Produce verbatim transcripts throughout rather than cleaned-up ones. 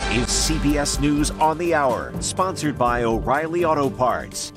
is C B S News on the Hour, sponsored by O'Reilly Auto Parts.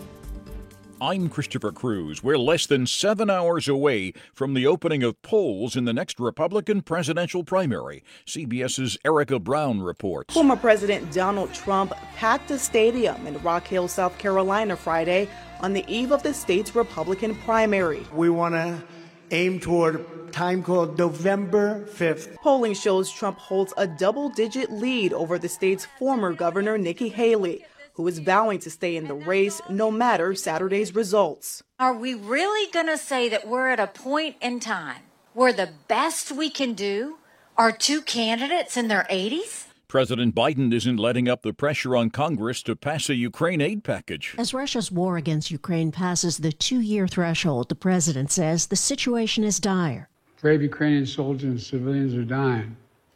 I'm Christopher Cruz. We're less than seven hours away from the opening of polls in the next Republican presidential primary. CBS's Erica Brown reports. Former President Donald Trump packed a stadium in Rock Hill, South Carolina Friday on the eve of the state's Republican primary. We want to aim toward a time called November fifth. Polling shows Trump holds a double-digit lead over the state's former governor, Nikki Haley, who is vowing to stay in the race no matter Saturday's results. Are we really going to say that we're at a point in time where the best we can do are two candidates in their eighties? President Biden isn't letting up the pressure on Congress to pass a Ukraine aid package. As Russia's war against Ukraine passes the two-year threshold, the president says the situation is dire. Brave Ukrainian soldiers and civilians are dying.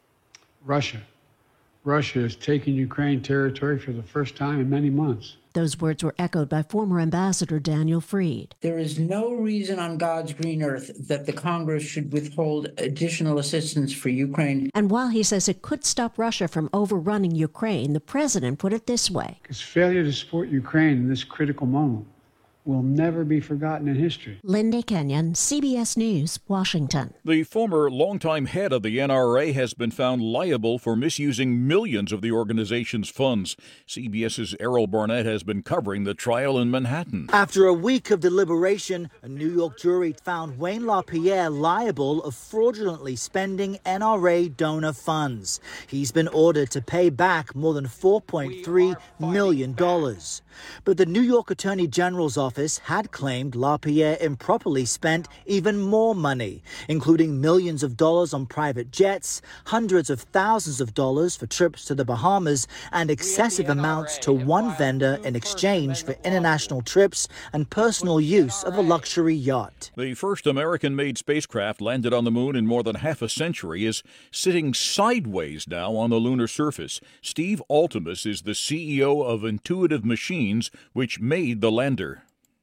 Russia. Russia is taking Ukraine territory for the first time in many months. Those words were echoed by former Ambassador Daniel Fried. There is no reason on God's green earth that the Congress should withhold additional assistance for Ukraine. And while he says it could stop Russia from overrunning Ukraine, the president put it this way. His failure to support Ukraine in this critical moment will never be forgotten in history. Linda Kenyon, C B S News, Washington. The former longtime head of the N R A has been found liable for misusing millions of the organization's funds. CBS's Errol Barnett has been covering the trial in Manhattan. After a week of deliberation, a New York jury found Wayne LaPierre liable of fraudulently spending N R A donor funds. He's been ordered to pay back more than four point three million dollars. But the New York Attorney General's office had claimed LaPierre improperly spent even more money, including millions of dollars on private jets, hundreds of thousands of dollars for trips to the Bahamas, and excessive amounts to one vendor in exchange for international trips and personal use of a luxury yacht. The first American-made spacecraft landed on the moon in more than half a century is sitting sideways now on the lunar surface. Steve Altemus is the C E O of Intuitive Machines, which made the lander.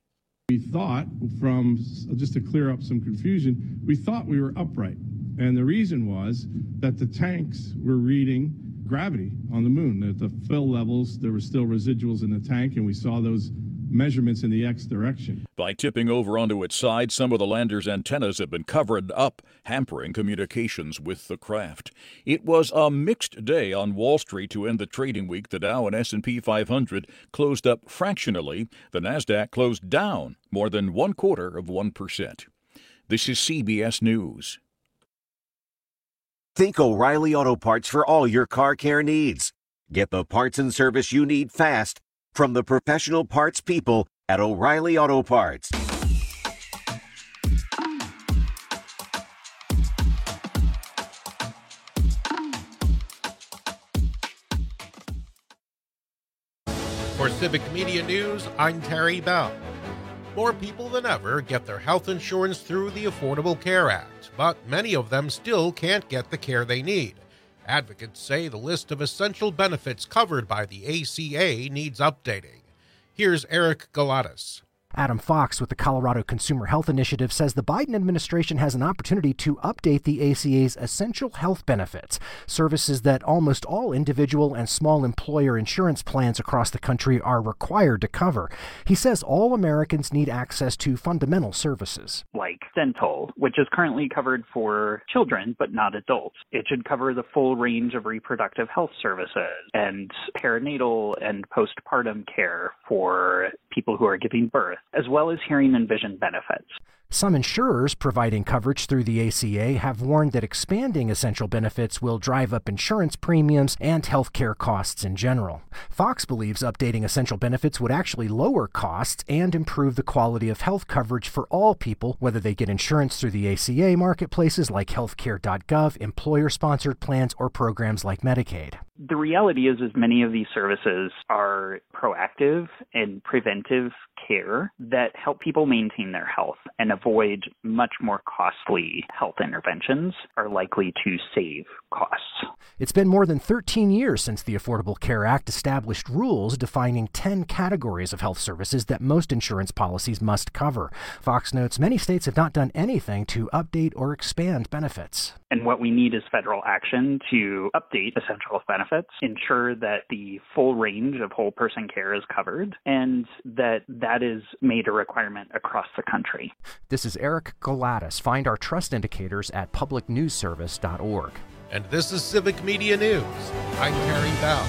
We thought, from, just to clear up some confusion, we thought we were upright. And the reason was that the tanks were reading gravity on the moon. At the fill levels, there were still residuals in the tank, and we saw those measurements in the X direction. By tipping over onto its side, some of the lander's antennas have been covered up, hampering communications with the craft. It was a mixed day on Wall Street to end the trading week. The Dow and S and P five hundred closed up fractionally. The Nasdaq closed down more than one quarter of one percent. This is C B S News. Think O'Reilly Auto Parts for all your car care needs. Get the parts and service you need fast from the professional parts people at O'Reilly Auto Parts. For Civic Media News, I'm Terry Bell. More people than ever get their health insurance through the Affordable Care Act, but many of them still can't get the care they need. Advocates say the list of essential benefits covered by the A C A needs updating. Here's Eric Galatas. Adam Fox with the Colorado Consumer Health Initiative says the Biden administration has an opportunity to update the A C A's essential health benefits, services that almost all individual and small employer insurance plans across the country are required to cover. He says all Americans need access to fundamental services. Like dental, which is currently covered for children but not adults. It should cover the full range of reproductive health services and perinatal and postpartum care for people who are giving birth, as well as hearing and vision benefits. Some insurers providing coverage through the A C A have warned that expanding essential benefits will drive up insurance premiums and health care costs in general. Fox believes updating essential benefits would actually lower costs and improve the quality of health coverage for all people, whether they get insurance through the A C A marketplaces like healthcare dot gov, employer-sponsored plans, or programs like Medicaid. The reality is, is many of these services are proactive and preventive care that help people maintain their health and avoid much more costly health interventions, are likely to save costs. It's been more than thirteen years since the Affordable Care Act established rules defining ten categories of health services that most insurance policies must cover. Fox notes many states have not done anything to update or expand benefits. And what we need is federal action to update essential benefits benefits, ensure that the full range of whole person care is covered, and that that is made a requirement across the country. This is Eric Galatis. Find our trust indicators at public news service dot org. And this is Civic Media News. I'm Terry Bell.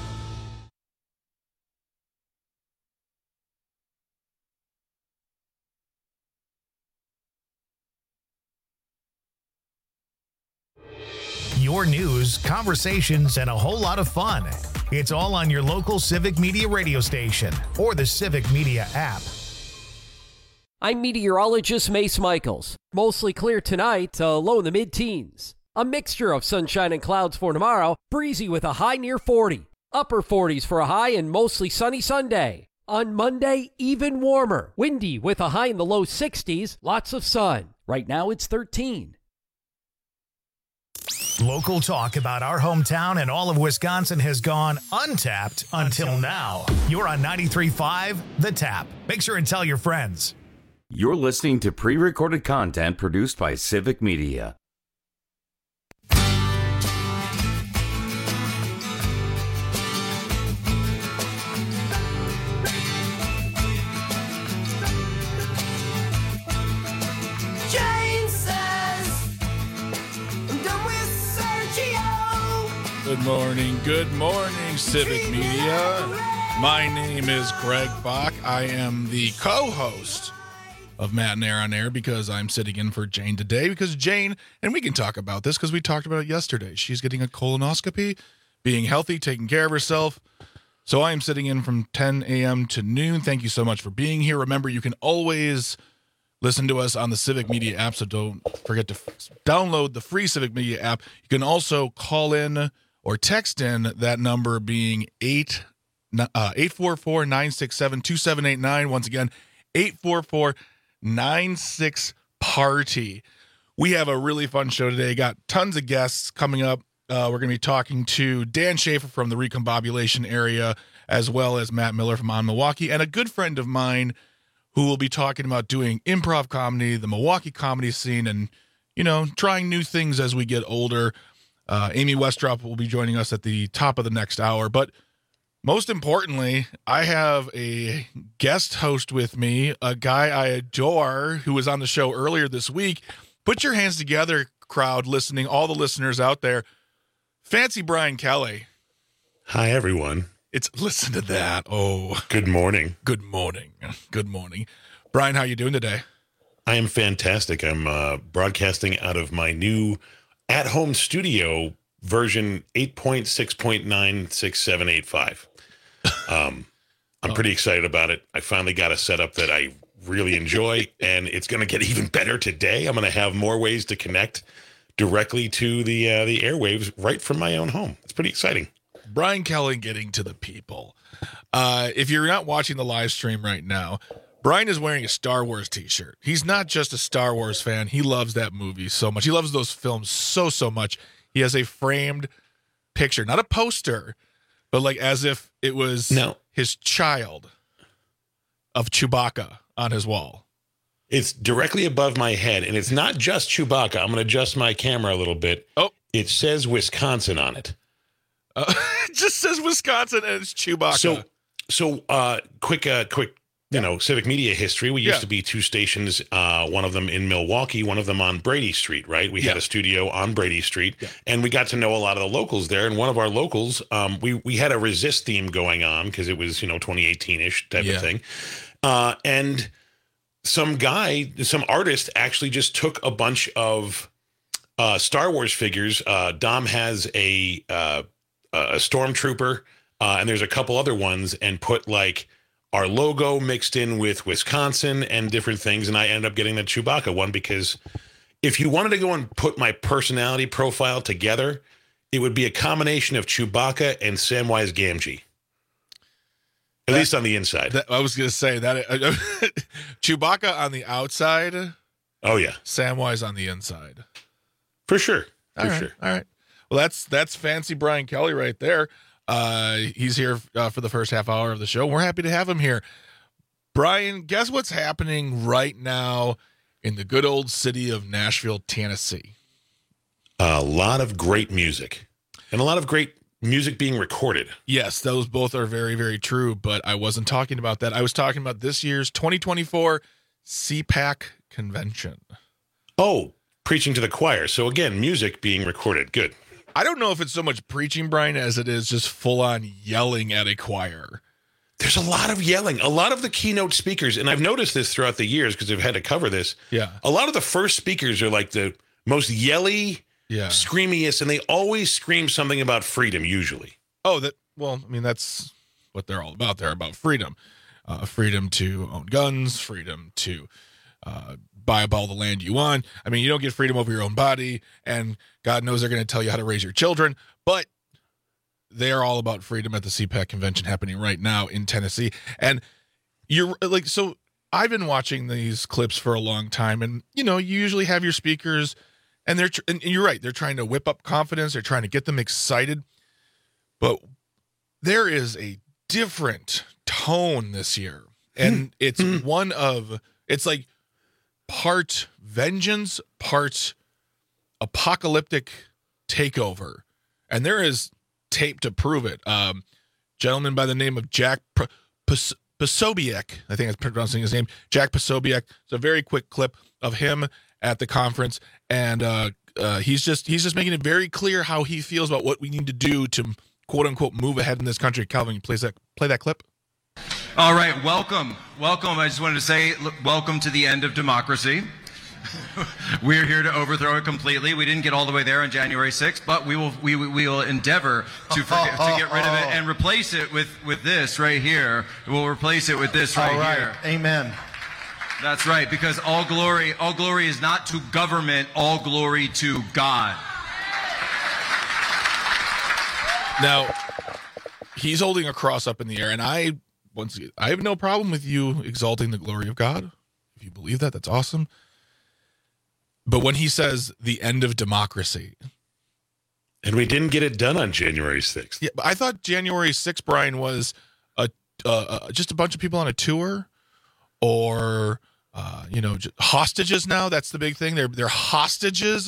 Your news, conversations, and a whole lot of fun. It's all on your local Civic Media radio station or the Civic Media app. I'm meteorologist Mace Michaels. Mostly clear tonight, uh, low in the mid-teens. A mixture of sunshine and clouds for tomorrow, breezy with a high near forty. Upper forties for a high and mostly sunny Sunday. On Monday, even warmer. Windy with a high in the low sixties, lots of sun. Right now it's thirteen. Local talk about our hometown and all of Wisconsin has gone untapped until now. You're on ninety-three point five The Tap. Make sure and tell your friends. You're listening to pre-recorded content produced by Civic Media. Good morning, good morning, Civic Media. My name is Greg Bach. I am the co-host of Matt and Air on Air because I'm sitting in for Jane today because Jane, and we can talk about this because we talked about it yesterday. She's getting a colonoscopy, being healthy, taking care of herself. So I am sitting in from ten a.m. to noon. Thank you so much for being here. Remember, you can always listen to us on the Civic Media app, so don't forget to f- download the free Civic Media app. You can also call in or text in, that number being eight four four, nine six seven, two seven eight nine. Once again, eight four four, nine six, party. We have a really fun show today. Got tons of guests coming up. Uh, we're going to be talking to Dan Schaefer from the Recombobulation area, as well as Matt Miller from On Milwaukee, and a good friend of mine who will be talking about doing improv comedy, the Milwaukee comedy scene, and, you know, trying new things as we get older. Uh, Amy Westrop will be joining us at the top of the next hour. But most importantly, I have a guest host with me, a guy I adore who was on the show earlier this week. Put your hands together, crowd, listening, all the listeners out there. Fancy Brian Kelly. Hi, everyone. It's listen to that. Oh, good morning. Good morning. Good morning. Brian, how you doing today? I am fantastic. I'm uh, broadcasting out of my new at-home studio version eight point six point nine six seven eight five. Um, I'm oh. pretty excited about it. I finally got a setup that I really enjoy, and it's going to get even better today. I'm going to have more ways to connect directly to the uh, the airwaves right from my own home. It's pretty exciting. Brian Kelly getting to the people. Uh, if you're not watching the live stream right now, Brian is wearing a Star Wars t-shirt. He's not just a Star Wars fan. He loves that movie so much. He loves those films so, so much. He has a framed picture, not a poster, but like as if it was no. his child of Chewbacca on his wall. It's directly above my head, and it's not just Chewbacca. I'm going to adjust my camera a little bit. Oh. It says Wisconsin on it. Uh, it just says Wisconsin, and it's Chewbacca. So, so uh, quick, uh, quick. You know, Civic Media history. We used yeah. to be two stations, uh, one of them in Milwaukee, one of them on Brady Street, right? We yeah. had a studio on Brady Street, yeah. and we got to know a lot of the locals there. And one of our locals, um, we, we had a Resist theme going on because it was, you know, twenty eighteen-ish type yeah. of thing. Uh, and some guy, some artist actually just took a bunch of uh, Star Wars figures. Uh, Dom has a, uh, a Stormtrooper, uh, and there's a couple other ones, and put like our logo mixed in with Wisconsin and different things. And I ended up getting the Chewbacca one because if you wanted to go and put my personality profile together, it would be a combination of Chewbacca and Samwise Gamgee. At that, least on the inside. That, I was going to say that uh, Chewbacca on the outside. Oh, yeah. Samwise on the inside. For sure. For all right, sure. All right. Well, that's that's fancy Brian Kelly right there. Uh, he's here uh, for the first half hour of the show. We're happy to have him here. Brian, guess what's happening right now in the good old city of Nashville, Tennessee? A lot of great music and a lot of great music being recorded. Yes, those both are very, very true, but I wasn't talking about that. I was talking about this year's twenty twenty-four C PAC convention. Oh, preaching to the choir. So again, music being recorded. Good. I don't know if it's so much preaching, Brian, as it is just full-on yelling at a choir. There's a lot of yelling. A lot of the keynote speakers, and I've noticed this throughout the years because I've had to cover this. Yeah. A lot of the first speakers are like the most yelly, yeah. screamiest, and they always scream something about freedom, usually. Oh, that well, I mean, that's what they're all about. They're about freedom. Uh, freedom to own guns, freedom to uh, buy up all the land you want. I mean, you don't get freedom over your own body, and God knows they're going to tell you how to raise your children, but they are all about freedom at the C PAC convention happening right now in Tennessee. And you're like, so I've been watching these clips for a long time, and, you know, you usually have your speakers, and they're, and you're right, they're trying to whip up confidence. They're trying to get them excited, but there is a different tone this year. And it's one of, it's like part vengeance, part apocalyptic takeover. And there is tape to prove it. Um, gentleman by the name of Jack P- P- Posobiec, I think I'm pronouncing his name, Jack Posobiec. It's a very quick clip of him at the conference, and uh, uh, he's just he's just making it very clear how he feels about what we need to do to quote unquote move ahead in this country. Calvin, play that play that clip. All right, welcome, welcome. I just wanted to say, look, welcome to the end of democracy. We're here to overthrow it completely. We didn't get all the way there on January sixth, but we will we, we will endeavor to forget, to get rid of it and replace it with with this right here. We'll replace it with this right, all right. here. Amen. That's right, because all glory all glory is not to government, all glory to God. Now, he's holding a cross up in the air, and I once again, I have no problem with you exalting the glory of God. If you believe that, that's awesome. But when he says the end of democracy. And we didn't get it done on January sixth. Yeah, but I thought January sixth, Brian, was a uh, uh, just a bunch of people on a tour, or, uh, you know, just hostages now. That's the big thing. They're, they're hostages.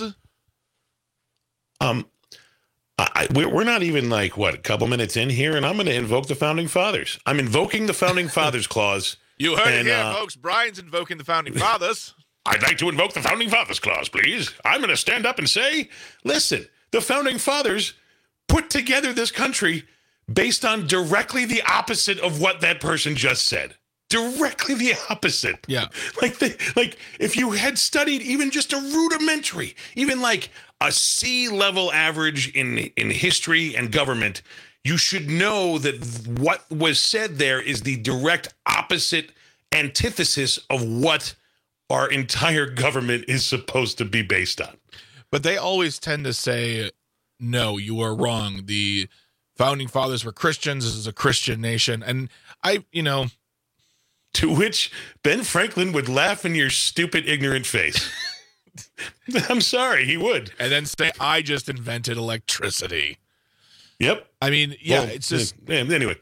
Um, I, we're, we're not even like, what, a couple minutes in here, and I'm going to invoke the Founding Fathers. I'm invoking the Founding Fathers Clause. You heard and, it here, uh, folks. Brian's invoking the Founding Fathers. I'd like to invoke the Founding Fathers Clause, please. I'm going to stand up and say, listen, the Founding Fathers put together this country based on directly the opposite of what that person just said. Directly the opposite. Yeah. Like, the, like if you had studied even just a rudimentary, even like a C-level average in, in history and government, you should know that what was said there is the direct opposite antithesis of what our entire government is supposed to be based on. But they always tend to say, no, you are wrong. The Founding Fathers were Christians. This is a Christian nation. And I, you know. To which Ben Franklin would laugh in your stupid, ignorant face. I'm sorry, he would. And then say, I just invented electricity. Yep. I mean, yeah, well, it's just. Yeah, anyway.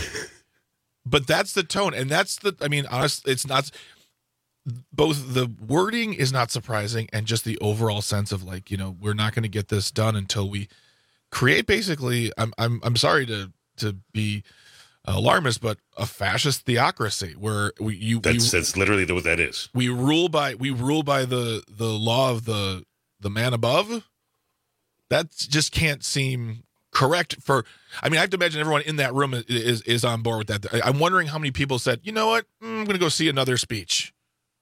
But that's the tone. And that's the, I mean, honestly, it's not. Both the wording is not surprising, and just the overall sense of like, you know, we're not going to get this done until we create basically, I'm I'm I'm sorry to to be alarmist, but a fascist theocracy where we you that's we, that's literally what that is. We rule by we rule by the the law of the the man above. That just can't seem correct for. I mean, I have to imagine everyone in that room is is, is on board with that. I'm wondering how many people said, you know what, I'm going to go see another speech.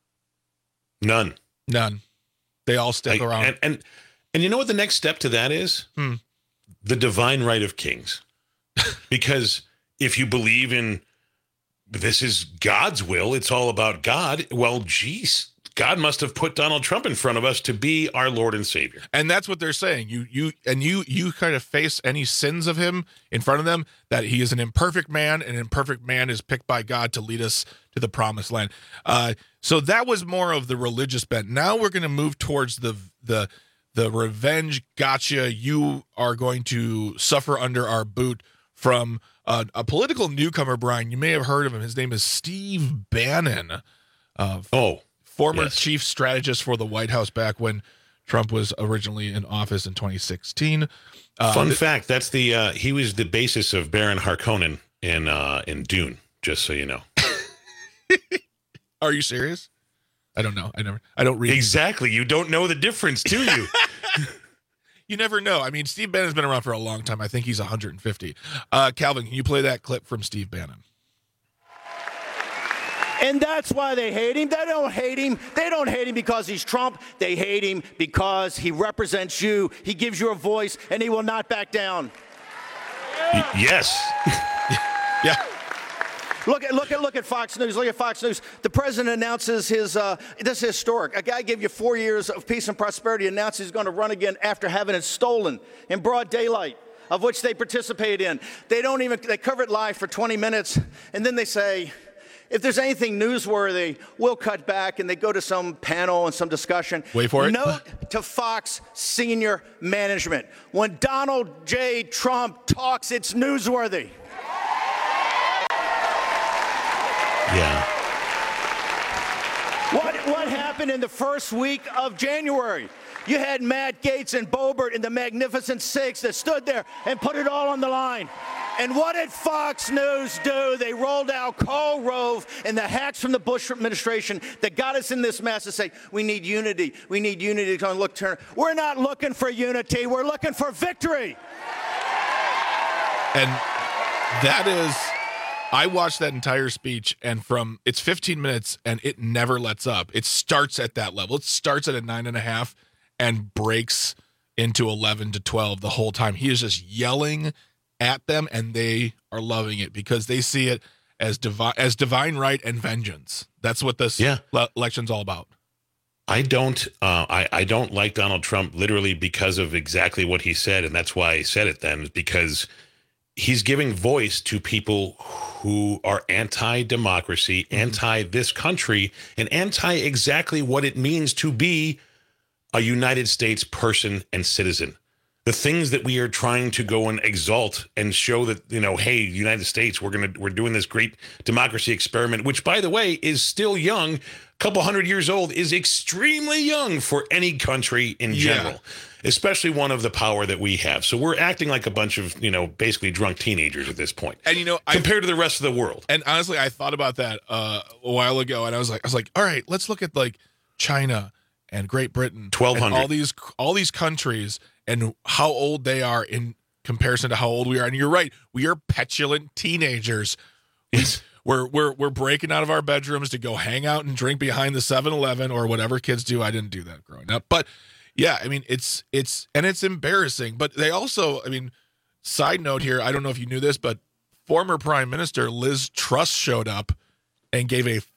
None. None. They all stick like, around. And, and and you know what the next step to that is? Hmm. The divine right of kings. Because if you believe in this is God's will, it's all about God, well, geez, God must have put Donald Trump in front of us to be our Lord and Savior. And that's what they're saying. You you and you you kind of face any sins of him in front of them, that he is an imperfect man, and an imperfect man is picked by God to lead us to the promised land. Uh, so that was more of the religious bent. Now we're going to move towards the the the revenge gotcha. You are going to suffer under our boot from uh, a political newcomer, Brian. You may have heard of him. His name is Steve Bannon. Uh, oh. Former yes. chief strategist for the White House back when Trump was originally in office in twenty sixteen. Uh, Fun th- fact: that's the uh, he was the basis of Baron Harkonnen in uh, in Dune. Just so you know. Are you serious? I don't know. I never. I don't read. Exactly. You don't know the difference, do you? You never know. I mean, Steve Bannon's been around for a long time. I think he's one hundred fifty. Uh, Calvin, can you play that clip from Steve Bannon? And that's why they hate him. They don't hate him. They don't hate him because he's Trump. They hate him because he represents you. He gives you a voice, and he will not back down. Y- yes. Yeah. Look at look at look at Fox News. Look at Fox News. The president announces his. Uh, this is historic. A guy gave you four years of peace and prosperity. Announces he's going to run again after having it stolen in broad daylight, of which they participate in. They don't even. They cover it live for twenty minutes, and then they say, if there's anything newsworthy, we'll cut back, and they go to some panel and some discussion. Wait for it. Note to Fox senior management: when Donald J. Trump talks, it's newsworthy. Yeah. What what happened in the first week of January? You had Matt Gaetz and Boebert and the Magnificent Six that stood there and put it all on the line. And what did Fox News do? They rolled out Karl Rove and the hacks from the Bush administration that got us in this mess to say, we need unity. We need unity. To look, turn. We're not looking for unity. We're looking for victory. And that is... I watched that entire speech, and from it's fifteen minutes, and it never lets up. It starts at that level. It starts at a nine and a half and breaks into eleven to twelve the whole time. He is just yelling at them, and they are loving it because they see it as divine, as divine right and vengeance. That's what this yeah. le- election's all about. I don't, uh, I, I don't like Donald Trump literally because of exactly what he said, and that's why I said it then, because he's giving voice to people who are anti-democracy, mm-hmm. anti this country, and anti exactly what it means to be a United States person and citizen. The things that we are trying to go and exalt and show that, you know, hey, United States, we're gonna we're doing this great democracy experiment, which, by the way, is still young, a couple hundred years old, is extremely young for any country in general. Yeah. Especially one of the power that we have. So we're acting like a bunch of, you know, basically drunk teenagers at this point. And, you know, compared I, to the rest of the world. And honestly, I thought about that uh, a while ago, and I was like, I was like, all right, let's look at like China and Great Britain, twelve hundred, all these all these countries, and how old they are in comparison to how old we are. And you're right, we are petulant teenagers. Yes. We're we're we're breaking out of our bedrooms to go hang out and drink behind the seven eleven or whatever kids do. I didn't do that growing up, but. Yeah, I mean, it's, it's, and it's embarrassing, but they also, I mean, side note here, I don't know if you knew this, but former Prime Minister Liz Truss showed up and gave a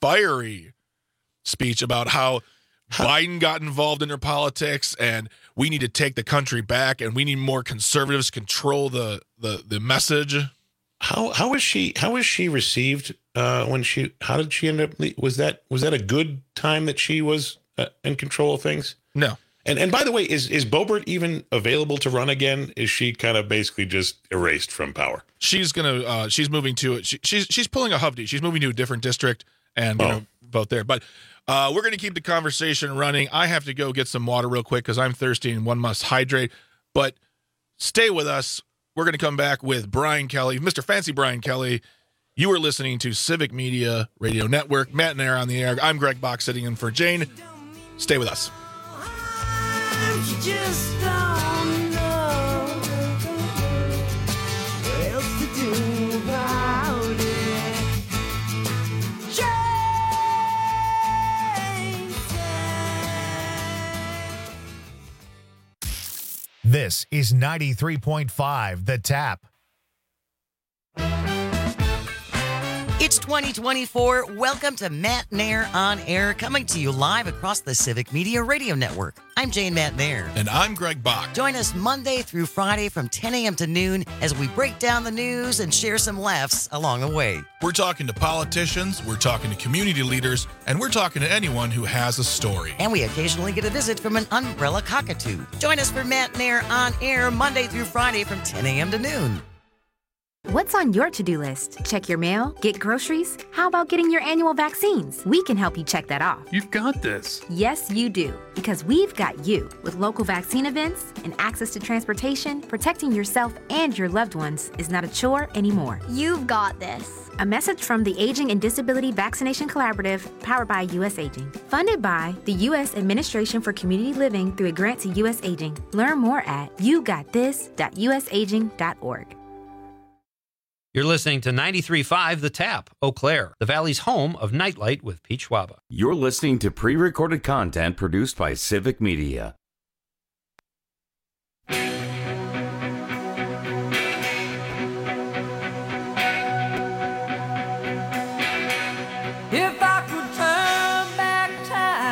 fiery speech about how Biden got involved in their politics and we need to take the country back and we need more conservatives control the, the, the message. How, how was she, how was she received uh, when she, how did she end up, was that, was that a good time that she was uh, in control of things? No. And and by the way, is is Boebert even available to run again? Is she kind of basically just erased from power? She's gonna. Uh, she's moving to it. She, she's she's pulling a Hovde. She's moving to a different district and you oh. know vote there. But uh, we're gonna keep the conversation running. I have to go get some water real quick because I'm thirsty and one must hydrate. But stay with us. We're gonna come back with Brian Kelly, Mister Fancy Brian Kelly. You are listening to Civic Media Radio Network. Matt and Air on the air. I'm Greg Bach sitting in for Jane. Stay with us. You just don't know what else to do about it. This is ninety-three point five The Tap. It's twenty twenty-four. Welcome to Matt Nair on Air, coming to you live across the Civic Media Radio Network. I'm Jane Matt Nair. And I'm Greg Bach. Join us Monday through Friday from ten a.m. to noon as we break down the news and share some laughs along the way. We're talking to politicians, we're talking to community leaders, and we're talking to anyone who has a story. And we occasionally get a visit from an umbrella cockatoo. Join us for Matt Nair on Air Monday through Friday from ten a.m. to noon. What What's on your to-do list? Check your mail? Get groceries? How about getting your annual vaccines? We can help you check that off. You've got this. Yes, you do. Because we've got you. With local vaccine events and access to transportation, protecting yourself and your loved ones is not a chore anymore. You've got this. A message from the Aging and Disability Vaccination Collaborative, powered by U S Aging. Funded by the U S Administration for Community Living through a grant to U S Aging. Learn more at you got this dot u s aging dot org. You're listening to ninety-three point five The Tap, Eau Claire, the Valley's home of Nightlight with Pete Schwaba. You're listening to pre-recorded content produced by Civic Media. If I could turn back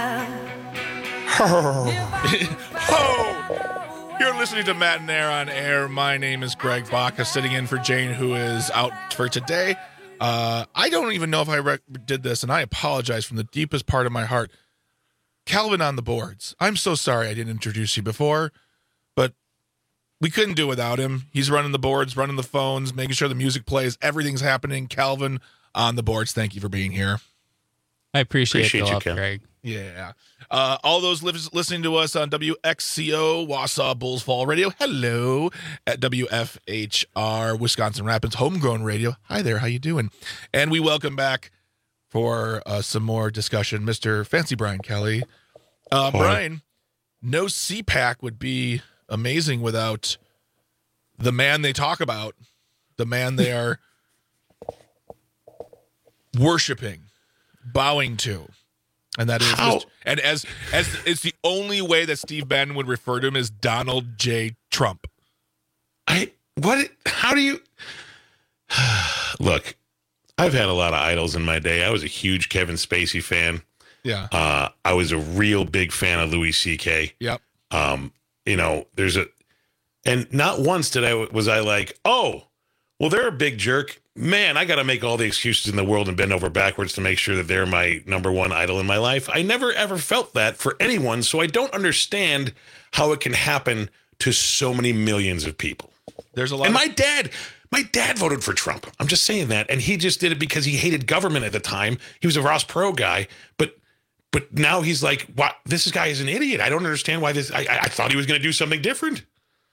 time. Oh, you're listening to Matt and Air on Air. My name is Greg Baca, sitting in for Jane, who is out for today. Uh, I don't even know if I re- did this, and I apologize from the deepest part of my heart. Calvin on the boards. I'm so sorry I didn't introduce you before, but we couldn't do without him. He's running the boards, running the phones, making sure the music plays. Everything's happening. Calvin on the boards. Thank you for being here. I appreciate, Appreciate the you, love, Ken. Greg. Yeah. Uh, all those li- listening to us on W X C O, Wausau Bulls Fall Radio. Hello. At W F H R, Wisconsin Rapids Homegrown Radio. Hi there. How you doing? And we welcome back for uh, some more discussion, Mister Fancy Brian Kelly. Uh, Brian, no C PAC would be amazing without the man they talk about, the man they are worshiping, bowing to. And that is, How? Mister and as as it's the only way that Steve Bannon would refer to him as Donald J. Trump. I what? How do you look? I've had a lot of idols in my day. I was a huge Kevin Spacey fan. Yeah. Uh, I was a real big fan of Louis C K. Yep. Um, you know, there's a, and not once did I was I like, oh, well, they're a big jerk. Man, I got to make all the excuses in the world and bend over backwards to make sure that they're my number one idol in my life. I never ever felt that for anyone, so I don't understand how it can happen to so many millions of people. There's a lot. And of- my dad, my dad voted for Trump. I'm just saying that, and he just did it because he hated government at the time. He was a Ross Perot guy, but but now he's like, "What? This guy is an idiot. I don't understand why this. I I, I thought he was going to do something different."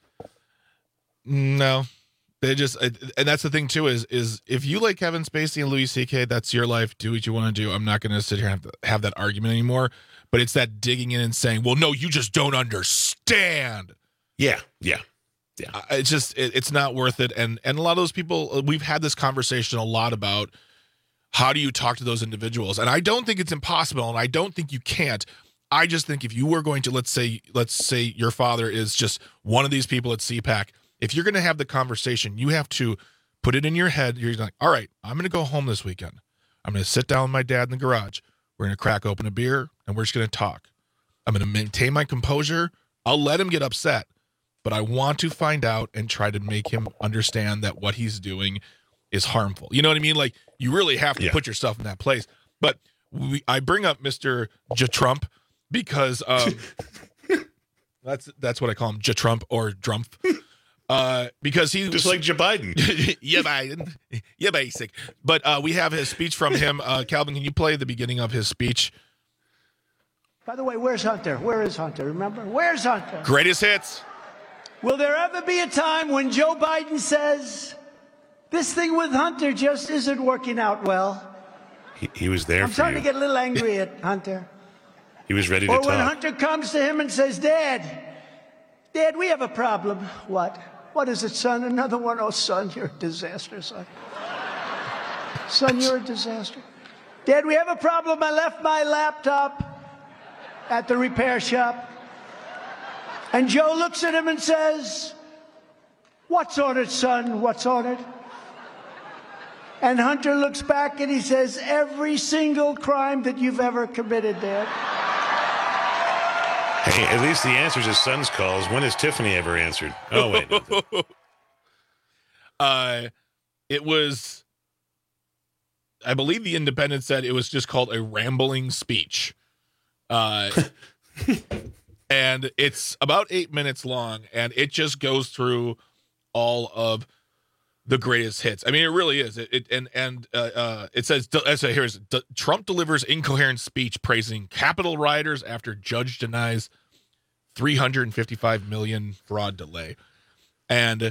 No. They just, and that's the thing too, is is if you like Kevin Spacey and Louis C K, that's your life. Do what you want to do. I'm not going to sit here and have, to have that argument anymore. But it's that digging in and saying, "Well, no, you just don't understand." Yeah, yeah, yeah. Uh, it's just, it, it's not worth it. And and a lot of those people, we've had this conversation a lot about how do you talk to those individuals, and I don't think it's impossible, and I don't think you can't. I just think if you were going to, let's say, let's say your father is just one of these people at C PAC. If you're going to have the conversation, you have to put it in your head. You're like, all right, I'm going to go home this weekend. I'm going to sit down with my dad in the garage. We're going to crack open a beer, and we're just going to talk. I'm going to maintain my composure. I'll let him get upset, but I want to find out and try to make him understand that what he's doing is harmful. You know what I mean? Like, you really have to Yeah. put yourself in that place. But we, I bring up Mister J. Trump because um, that's that's what I call him, J. Trump or Drumpf. Uh, because he Just like Joe Biden. yeah, Biden. Yeah, basic. But uh, we have his speech from him. Uh, Calvin, can you play the beginning of his speech? By the way, where's Hunter? Where is Hunter? Remember? Where's Hunter? Greatest hits. Will there ever be a time when Joe Biden says, this thing with Hunter just isn't working out well? He, he was there I'm for starting you. to get a little angry at Hunter. He was ready to Or talk. when Hunter comes to him and says, Dad, Dad, we have a problem. What? What is it, son? Another one? Oh, son, you're a disaster, son. Son, you're a disaster. Dad, we have a problem. I left my laptop at the repair shop. And Joe looks at him and says, what's on it, son? What's on it? And Hunter looks back and he says, every single crime that you've ever committed, Dad. Hey, at least he answers his son's calls. When has Tiffany ever answered? Oh, wait. No. uh, it was, I believe the Independent said it was just called a rambling speech. Uh, and it's about eight minutes long, and it just goes through all of the greatest hits. I mean, it really is. It, it and and uh, uh, it says it says here's Trump delivers incoherent speech praising Capitol rioters after judge denies three hundred fifty-five million fraud delay, and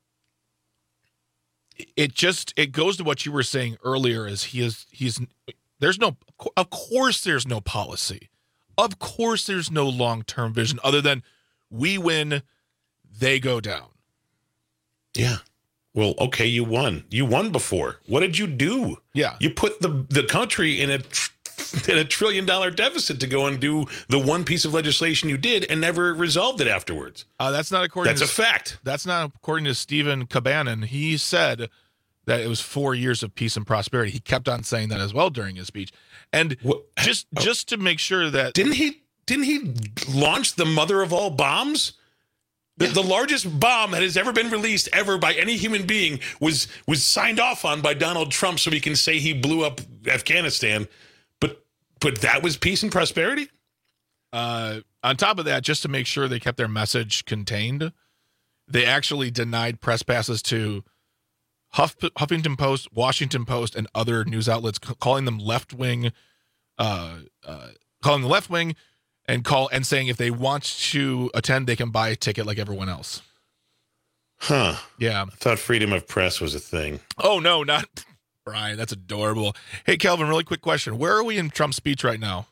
it just it goes to what you were saying earlier. Is he is he's there's no of course there's no policy, of course there's no long-term vision other than we win, they go down. Yeah. Well, okay, you won. You won before. What did you do? Yeah. You put the the country in a in a trillion dollar deficit to go and do the one piece of legislation you did and never resolved it afterwards. Uh, that's not according That's to, a fact. That's not according to Stephen Cabanon. He said that it was four years of peace and prosperity. He kept on saying that as well during his speech. And what? just oh. just to make sure that Didn't he didn't he launch the mother of all bombs? The, the largest bomb that has ever been released ever by any human being was was signed off on by Donald Trump so he can say he blew up Afghanistan. But but that was peace and prosperity? Uh, on top of that, just to make sure they kept their message contained, they actually denied press passes to Huff, Huffington Post, Washington Post, and other news outlets, calling them left-wing, uh, uh, calling them left-wing, and call and saying if they want to attend, they can buy a ticket like everyone else. Huh. Yeah. I thought freedom of press was a thing. Oh, no, not Brian. That's adorable. Hey, Kelvin, really quick question. Where are we in Trump's speech right now?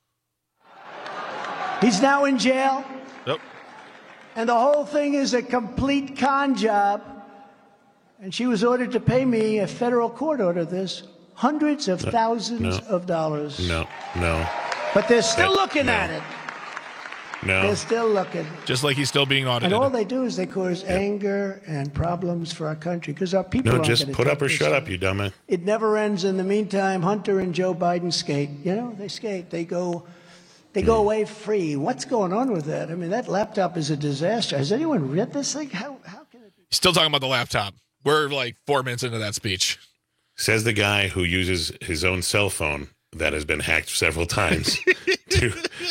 He's now in jail. Yep. And the whole thing is a complete con job. And she was ordered to pay me, a federal court ordered this, hundreds of no, thousands no, of dollars. No, no. But they're still that, looking no. at it. No. They're still looking. Just like he's still being audited. And all they do is they cause yeah. anger and problems for our country because our people No, aren't just put up or shut up, you dumbass. It never ends. In the meantime, Hunter and Joe Biden skate. You know, they skate. They go they go mm. away free. What's going on with that? I mean, that laptop is a disaster. Has anyone read this thing? How how can it be? Still talking about the laptop. We're like four minutes into that speech. Says the guy who uses his own cell phone that has been hacked several times to,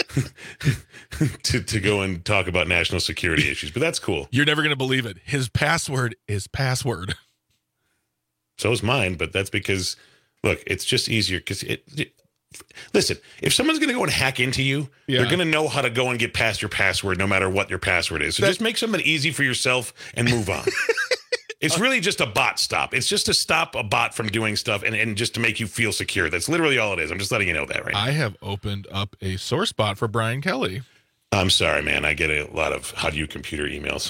to to go and talk about national security issues. But that's cool. You're never going to believe it. His password is password. So is mine, but that's because, look, it's just easier because it, it. Listen, if someone's going to go and hack into you, yeah. they're going to know how to go and get past your password no matter what your password is. So that, just make something easy for yourself and move on. It's really just a bot stop. It's just to stop a bot from doing stuff and, and just to make you feel secure. That's literally all it is. I'm just letting you know that right now. I have opened up a source bot for Brian Kelly. I'm sorry, man. I get a lot of how do you computer emails.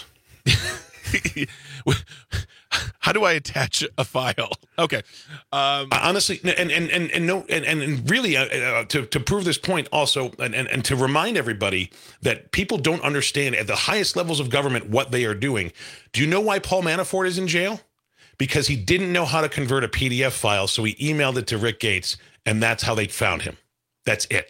How do I attach a file? Okay. Um, uh, honestly, and and and and no, and and really, uh, uh, to to prove this point, also, and, and and to remind everybody that people don't understand at the highest levels of government what they are doing. Do you know why Paul Manafort is in jail? Because he didn't know how to convert a P D F file, so he emailed it to Rick Gates, and that's how they found him. That's it.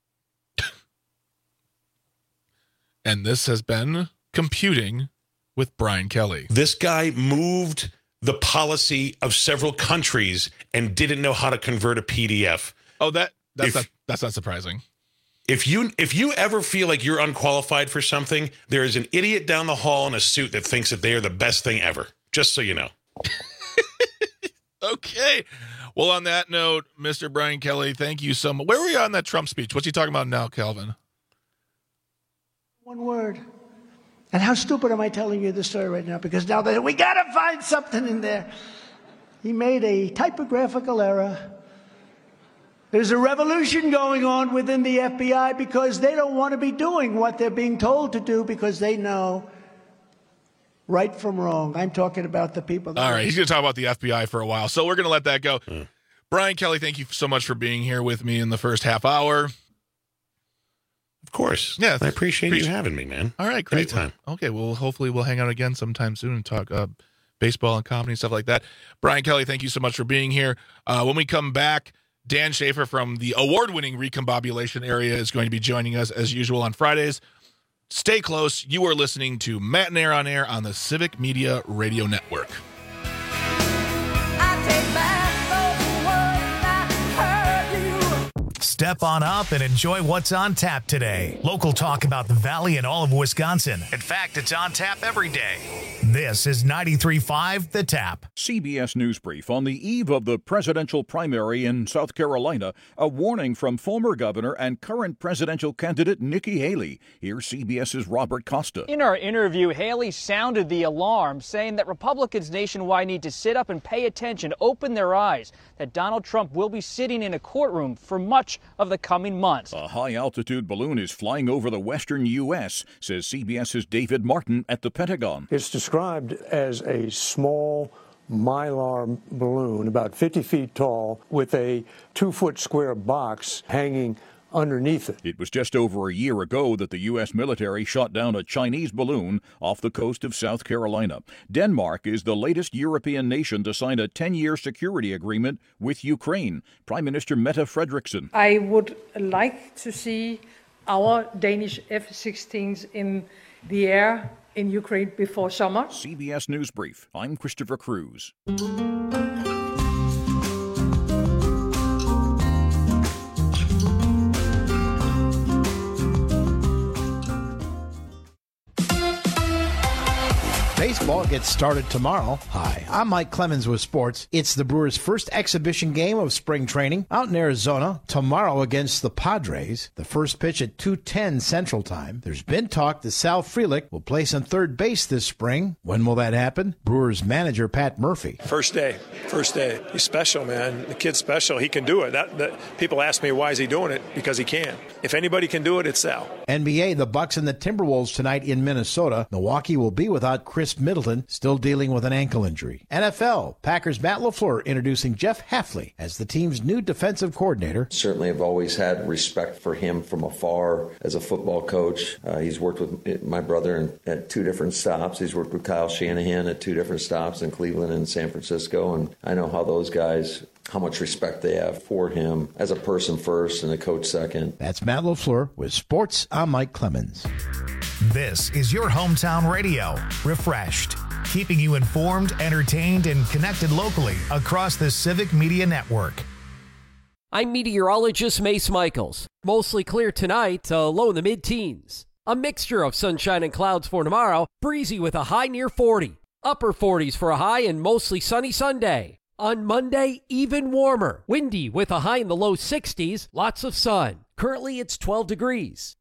And this has been Computing with Brian Kelly. This guy moved the policy of several countries and didn't know how to convert a P D F. Oh, that that's if, not that's not surprising. If you if you ever feel like you're unqualified for something, there is an idiot down the hall in a suit that thinks that they are the best thing ever. Just so you know. Okay. Well, on that note, Mister Brian Kelly, thank you so much. Where were you on that Trump speech? What's he talking about now, Kelvin? One word. And how stupid am I telling you this story right now? Because now that we got to find something in there. He made a typographical error. There's a revolution going on within the F B I because they don't want to be doing what they're being told to do because they know right from wrong. I'm talking about the people. That All right, he's going to talk about the F B I for a while, so we're going to let that go. Mm. Brian Kelly, thank you so much for being here with me in the first half hour. Of course. Yeah. I appreciate, appreciate you having me, man. All right, great. Anytime. Okay, well, hopefully we'll hang out again sometime soon and talk uh, baseball and comedy and stuff like that. Brian Kelly, thank you so much for being here. Uh, when we come back, Dan Schaefer from the award-winning Recombobulation Area is going to be joining us as usual on Fridays. Stay close. You are listening to Matt Nair on Air on the Civic Media Radio Network. Step on up and enjoy what's on tap today. Local talk about the Valley and all of Wisconsin. In fact, it's on tap every day. This is ninety-three point five The Tap. C B S News Brief. On the eve of the presidential primary in South Carolina, a warning from former governor and current presidential candidate Nikki Haley. Here's CBS's Robert Costa. In our interview, Haley sounded the alarm, saying that Republicans nationwide need to sit up and pay attention, open their eyes, that Donald Trump will be sitting in a courtroom for much of the coming months. A high-altitude balloon is flying over the western U S, says CBS's David Martin at the Pentagon. It's described as a small Mylar balloon, about fifty feet tall, with a two-foot square box hanging underneath it. It was just over a year ago that the U S military shot down a Chinese balloon off the coast of South Carolina. Denmark is the latest European nation to sign a ten-year security agreement with Ukraine. Prime Minister Mette Frederiksen. I would like to see our Danish F sixteens in the air in Ukraine before summer. C B S News Brief. I'm Christopher Cruz. Baseball gets started tomorrow. Hi, I'm Mike Clemens with sports. It's the Brewers' first exhibition game of spring training out in Arizona tomorrow against the Padres. The first pitch at two ten Central Time. There's been talk that Sal Frelick will place on third base this spring. When will that happen? Brewers manager Pat Murphy. First day. First day. He's special, man. The kid's special. He can do it. That, that, people ask me why is he doing it? Because he can. If anybody can do it, it's Sal. N B A, the Bucks and the Timberwolves tonight in Minnesota. Milwaukee will be without Chris Middleton, still dealing with an ankle injury. N F L, Packers' Matt LaFleur introducing Jeff Hafley as the team's new defensive coordinator. Certainly have always had respect for him from afar as a football coach. Uh, he's worked with my brother in, at two different stops. He's worked with Kyle Shanahan at two different stops in Cleveland and San Francisco, and I know how those guys, how much respect they have for him as a person first and a coach second. That's Matt LaFleur with Sports. I'm Mike Clemens. This is your hometown radio, refreshed, keeping you informed, entertained, and connected locally across the Civic Media Network. I'm meteorologist Mace Michaels. Mostly clear tonight, uh, low in the mid-teens. A mixture of sunshine and clouds for tomorrow, breezy with a high near forty. Upper forties for a high and mostly sunny Sunday. On Monday, even warmer, windy with a high in the low sixties, lots of sun. Currently, it's twelve degrees.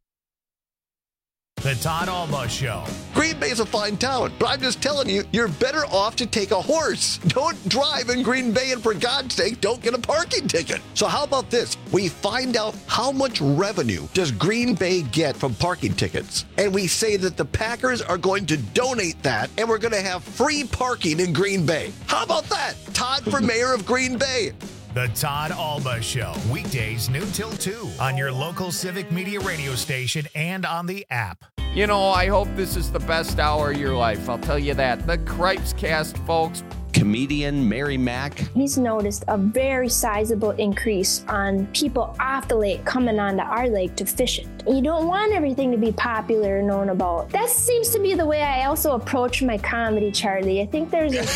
The Todd Alba Show. Green Bay's a fine town, but I'm just telling you, you're better off to take a horse. Don't drive in Green Bay, and for God's sake, don't get a parking ticket. So how about this? We find out how much revenue does Green Bay get from parking tickets, and we say that the Packers are going to donate that, and we're going to have free parking in Green Bay. How about that? Todd for mayor of Green Bay. The Todd Alba Show, weekdays noon till two on your local Civic Media radio station and on the app. You know, I hope this is the best hour of your life. I'll tell you that. The Cripes Cast, folks. Comedian Mary Mack. He's noticed a very sizable increase on people off the lake coming onto our lake to fish it. You don't want everything to be popular and known about. That seems to be the way I also approach my comedy, Charlie. I think there's a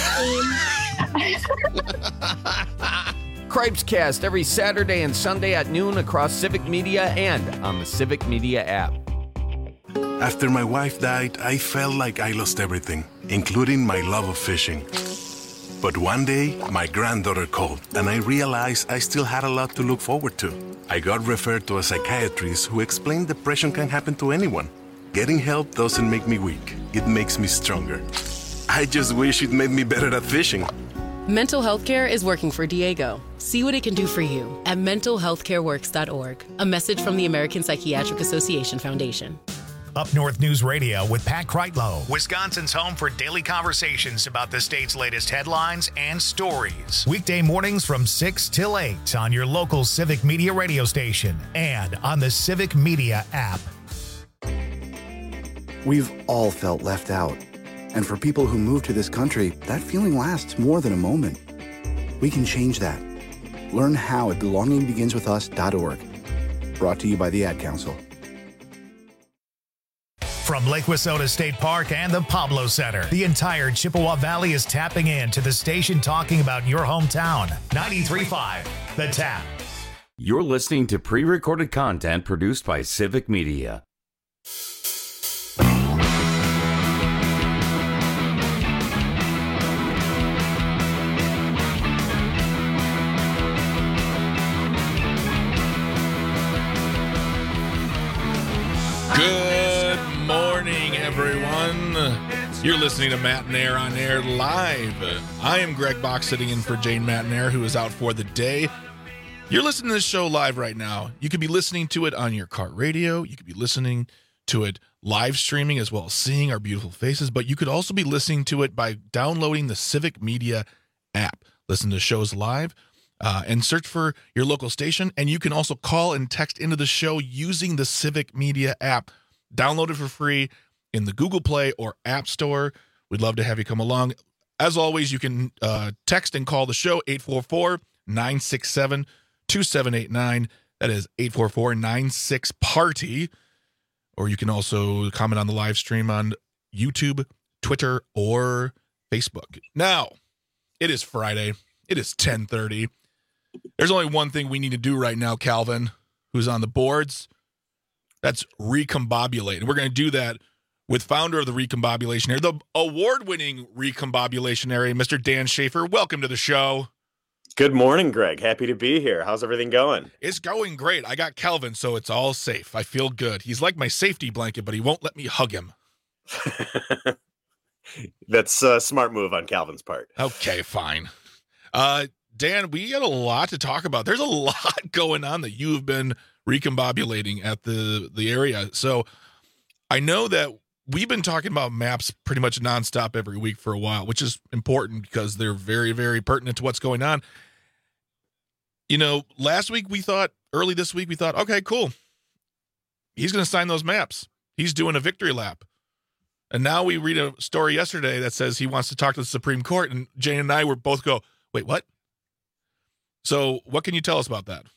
theme. Cripes Cast every Saturday and Sunday at noon across Civic Media and on the Civic Media app. After my wife died, I felt like I lost everything, including my love of fishing. But one day, my granddaughter called, and I realized I still had a lot to look forward to. I got referred to a psychiatrist who explained depression can happen to anyone. Getting help doesn't make me weak. It makes me stronger. I just wish it made me better at fishing. Mental health care is working for Diego. See what it can do for you at mental health care works dot org. A message from the American Psychiatric Association Foundation. Up North News Radio with Pat Kreitlow, Wisconsin's home for daily conversations about the state's latest headlines and stories. Weekday mornings from six till eight on your local Civic Media radio station and on the Civic Media app. We've all felt left out. And for people who move to this country, that feeling lasts more than a moment. We can change that. Learn how at belonging begins with us dot org. Brought to you by the Ad Council. From Lake Wissota State Park and the Pablo Center, the entire Chippewa Valley is tapping in to the station talking about your hometown. ninety-three point five The Tap. You're listening to pre-recorded content produced by Civic Media. Good morning, everyone. You're listening to Matt and Air on Air Live. I am Greg Bach, sitting in for Jane Matt, who is out for the day. You're listening to this show live right now. You could be listening to it on your car radio. You could be listening to it live streaming as well as seeing our beautiful faces. But you could also be listening to it by downloading the Civic Media app. Listen to shows live uh, and search for your local station. And you can also call and text into the show using the Civic Media app. Download it for free in the Google Play or App Store. We'd love to have you come along. As always, you can uh, text and call the show eight four four, nine six seven, two seven eight nine. That is eight four four, nine six, party. Or you can also comment on the live stream on YouTube, Twitter, or Facebook. Now, it is Friday. It is ten thirty. There's only one thing we need to do right now, Calvin, who's on the boards. That's recombobulate. And we're going to do that with founder of the Recombobulationary, the award-winning Recombobulationary, Mister Dan Schaefer. Welcome to the show. Good morning, Greg. Happy to be here. How's everything going? It's going great. I got Calvin, so it's all safe. I feel good. He's like my safety blanket, but he won't let me hug him. That's a smart move on Calvin's part. Okay, fine. Uh, Dan, we got a lot to talk about. There's a lot going on that you've been recombobulating at the, the area. So I know that we've been talking about maps pretty much nonstop every week for a while, which is important because they're very, very pertinent to what's going on. You know, last week we thought, early this week, we thought, okay, cool. He's going to sign those maps. He's doing a victory lap. And now we read a story yesterday that says he wants to talk to the Supreme Court, and Jane and I were both go, wait, what? So what can you tell us about that?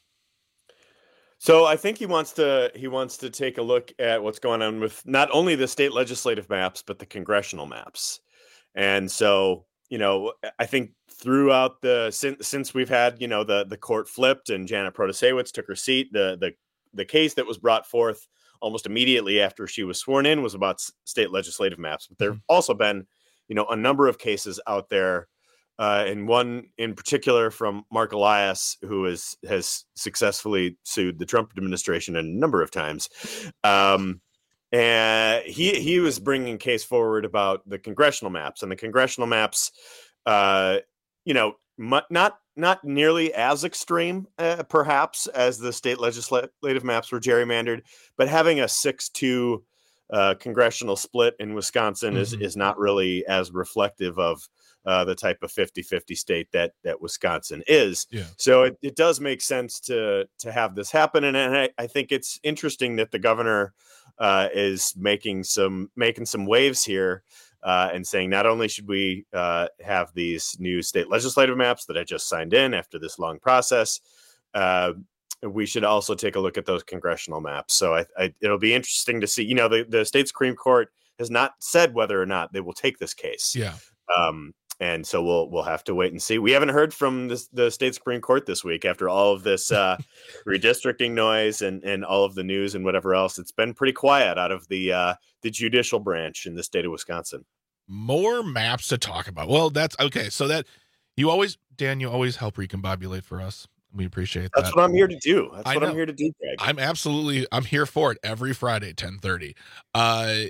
So I think he wants to he wants to take a look at what's going on with not only the state legislative maps, but the congressional maps. And so, you know, I think throughout the since since we've had, you know, the the court flipped and Janet Protasiewicz took her seat, the the the case that was brought forth almost immediately after she was sworn in was about state legislative maps. But there have also been, you know, a number of cases out there. Uh, and one in particular from Mark Elias, who is, has successfully sued the Trump administration a number of times. Um, and he he was bringing a case forward about the congressional maps. And the congressional maps, uh, you know, m- not not nearly as extreme, uh, perhaps, as the state legislative maps were gerrymandered, but having a six two uh, congressional split in Wisconsin mm-hmm. is, is not really as reflective of Uh, the type of fifty-fifty state that that Wisconsin is. Yeah. So it, it does make sense to to have this happen. And, and I, I think it's interesting that the governor uh, is making some making some waves here uh, and saying not only should we uh, have these new state legislative maps that I just signed in after this long process, uh, we should also take a look at those congressional maps. So I, I, it'll be interesting to see, you know, the, the state Supreme Court has not said whether or not they will take this case. Yeah. Um, And so we'll we'll have to wait and see. We haven't heard from this, the state Supreme Court this week after all of this uh, redistricting noise and, and all of the news and whatever else. It's been pretty quiet out of the uh, the judicial branch in the state of Wisconsin. More maps to talk about. Well, that's okay. So that you always, Dan, you always help recombobulate for us. We appreciate that. That's what I'm here to do. That's I what know. I'm here to do, Greg. I'm absolutely, I'm here for it every Friday, ten thirty. Uh,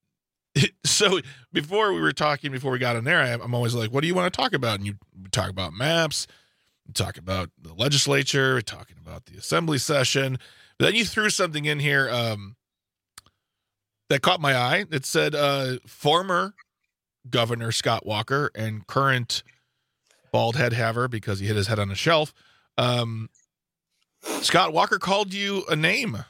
So before we were talking, before we got on there, I, I'm always like, what do you want to talk about? And you talk about maps, you talk about the legislature, talking about the assembly session. But then you threw something in here um, that caught my eye. It said uh, former Governor Scott Walker and current bald head haver, because he hit his head on a shelf. Um, Scott Walker called you a name.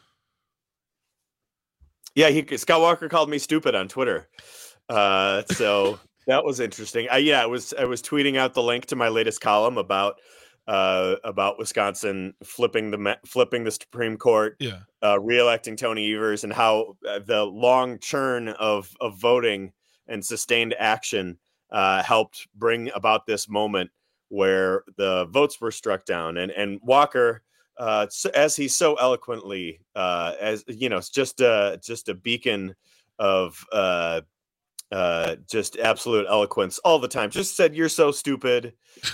Yeah, he, Scott Walker called me stupid on Twitter. Uh, so that was interesting. I, yeah, I was I was tweeting out the link to my latest column about uh, about Wisconsin flipping the flipping the Supreme Court, yeah, uh, reelecting Tony Evers, and how the long churn of of voting and sustained action uh, helped bring about this moment where the votes were struck down. And and Walker uh, as he so eloquently, uh, as you know, it's just a just a beacon of uh, uh, just absolute eloquence all the time. Just said, "You're so stupid,"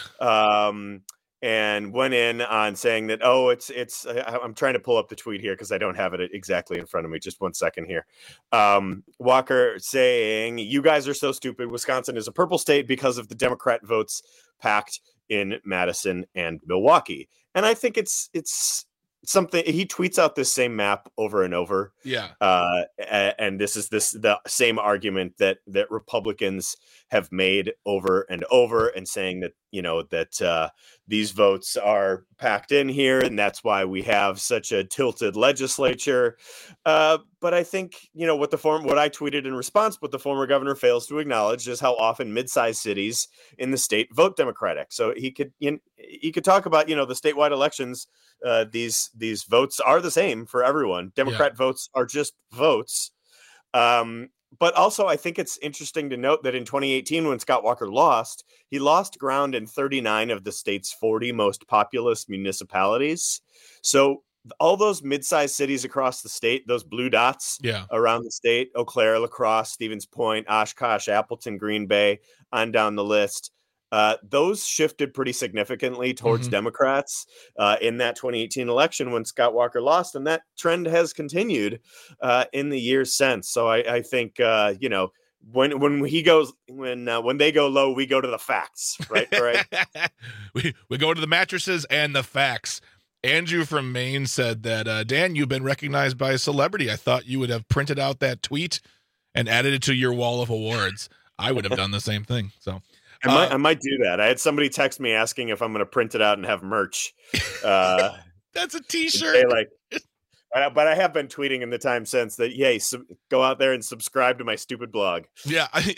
um, and went in on saying that, "Oh, it's it's." I, I'm trying to pull up the tweet here because I don't have it exactly in front of me. Just one second here. Um, Walker saying, "You guys are so stupid. Wisconsin is a purple state because of the Democrat votes packed in Madison and Milwaukee." And I think it's it's something he tweets out this same map over and over. Yeah. Uh, and this is this the same argument that that Republicans have made over and over, and saying that, you know, that uh, these votes are packed in here, and that's why we have such a tilted legislature. Uh, but I think, you know, what the form what I tweeted in response, what the former governor fails to acknowledge is how often mid-sized cities in the state vote Democratic. So he could you know, he could talk about, you know, the statewide elections. Uh, these these votes are the same for everyone. Democrat yeah. votes are just votes. Um, but also, I think it's interesting to note that in twenty eighteen, when Scott Walker lost, he lost ground in thirty-nine of the state's forty most populous municipalities. So all those mid-sized cities across the state, those blue dots yeah. around the state, Eau Claire, La Crosse, Stevens Point, Oshkosh, Appleton, Green Bay, on down the list, Uh, those shifted pretty significantly towards mm-hmm. Democrats uh, in that twenty eighteen election when Scott Walker lost, and that trend has continued uh, in the years since. So I, I think uh, you know when when he goes when uh, when they go low, we go to the facts, right? Right. we we go to the mattresses and the facts. Andrew from Maine said that uh, Dan, you've been recognized by a celebrity. I thought you would have printed out that tweet and added it to your wall of awards. I would have done the same thing. So. I might, uh, I might do that. I had somebody text me asking if I'm going to print it out and have merch. Uh, That's a T-shirt. Like, but I have been tweeting in the time since that, yay, sub- go out there and subscribe to my stupid blog. Yeah. I,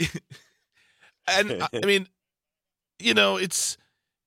and I mean, you know, it's,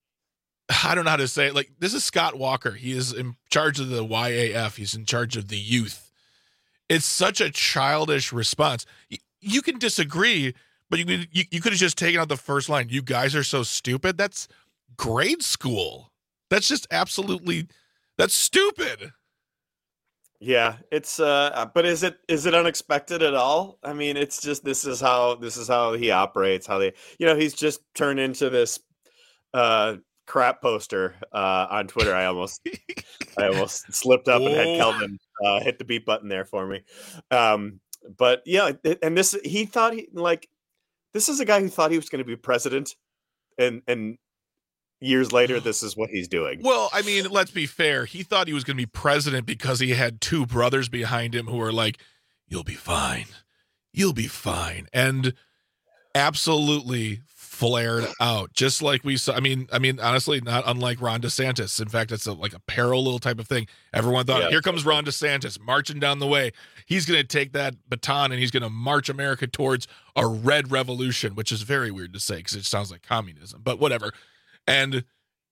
I don't know how to say it. Like, this is Scott Walker. He is in charge of the Y A F. He's in charge of the youth. It's such a childish response. You can disagree, but you, you you could have just taken out the first line. You guys are so stupid. That's grade school. That's just absolutely, that's stupid. Yeah, it's uh but is it is it unexpected at all? I mean, it's just this is how this is how he operates, how they, you know, he's just turned into this uh crap poster uh on Twitter. I almost I almost slipped up and had Kelvin uh hit the beat button there for me. Um but yeah, and this he thought he like this is a guy who thought he was going to be president, and and years later, this is what he's doing. Well, I mean, let's be fair. He thought he was going to be president because he had two brothers behind him who were like, "You'll be fine, you'll be fine," and absolutely flared out, just like we saw. I mean, I mean, honestly, not unlike Ron DeSantis. In fact, it's a, like a parallel type of thing. Everyone thought, yeah. Here comes Ron DeSantis marching down the way. He's going to take that baton and he's going to march America towards a red revolution, which is very weird to say because it sounds like communism, but whatever. And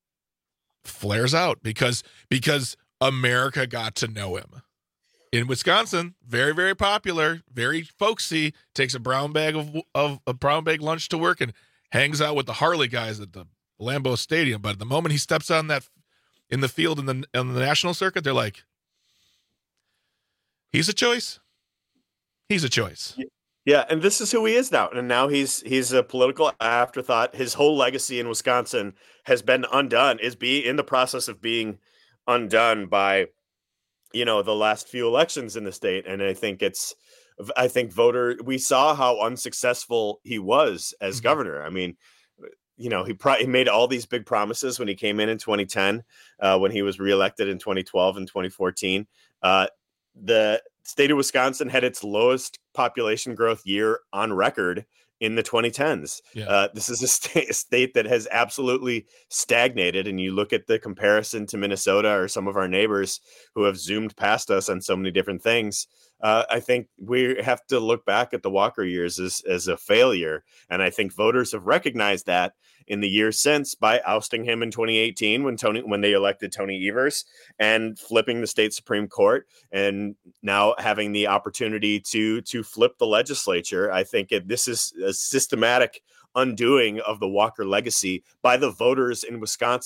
flares out because because America got to know him. In Wisconsin, very, very popular, very folksy, takes a brown bag of, of a brown bag lunch to work and hangs out with the Harley guys at the Lambeau Stadium. But the moment he steps on that in the field in the in the national circuit, they're like, he's a choice. He's a choice. Yeah, and this is who he is now. And now he's he's a political afterthought. His whole legacy in Wisconsin has been undone, is be in the process of being undone by, you know, the last few elections in the state. And I think it's, I think voter, we saw how unsuccessful he was as mm-hmm. governor. I mean, you know, he, pro- he made all these big promises when he came in in twenty ten, uh, when he was reelected in twenty twelve and twenty fourteen. Uh, the state of Wisconsin had its lowest population growth year on record in the twenty tens. Yeah. Uh, this is a state, a state that has absolutely stagnated. And you look at the comparison to Minnesota or some of our neighbors who have zoomed past us on so many different things. Uh, I think we have to look back at the Walker years as, as a failure. And I think voters have recognized that in the years since by ousting him in twenty eighteen when Tony when they elected Tony Evers and flipping the state Supreme Court, and now having the opportunity to to flip the legislature. I think it, this is a systematic undoing of the Walker legacy by the voters in Wisconsin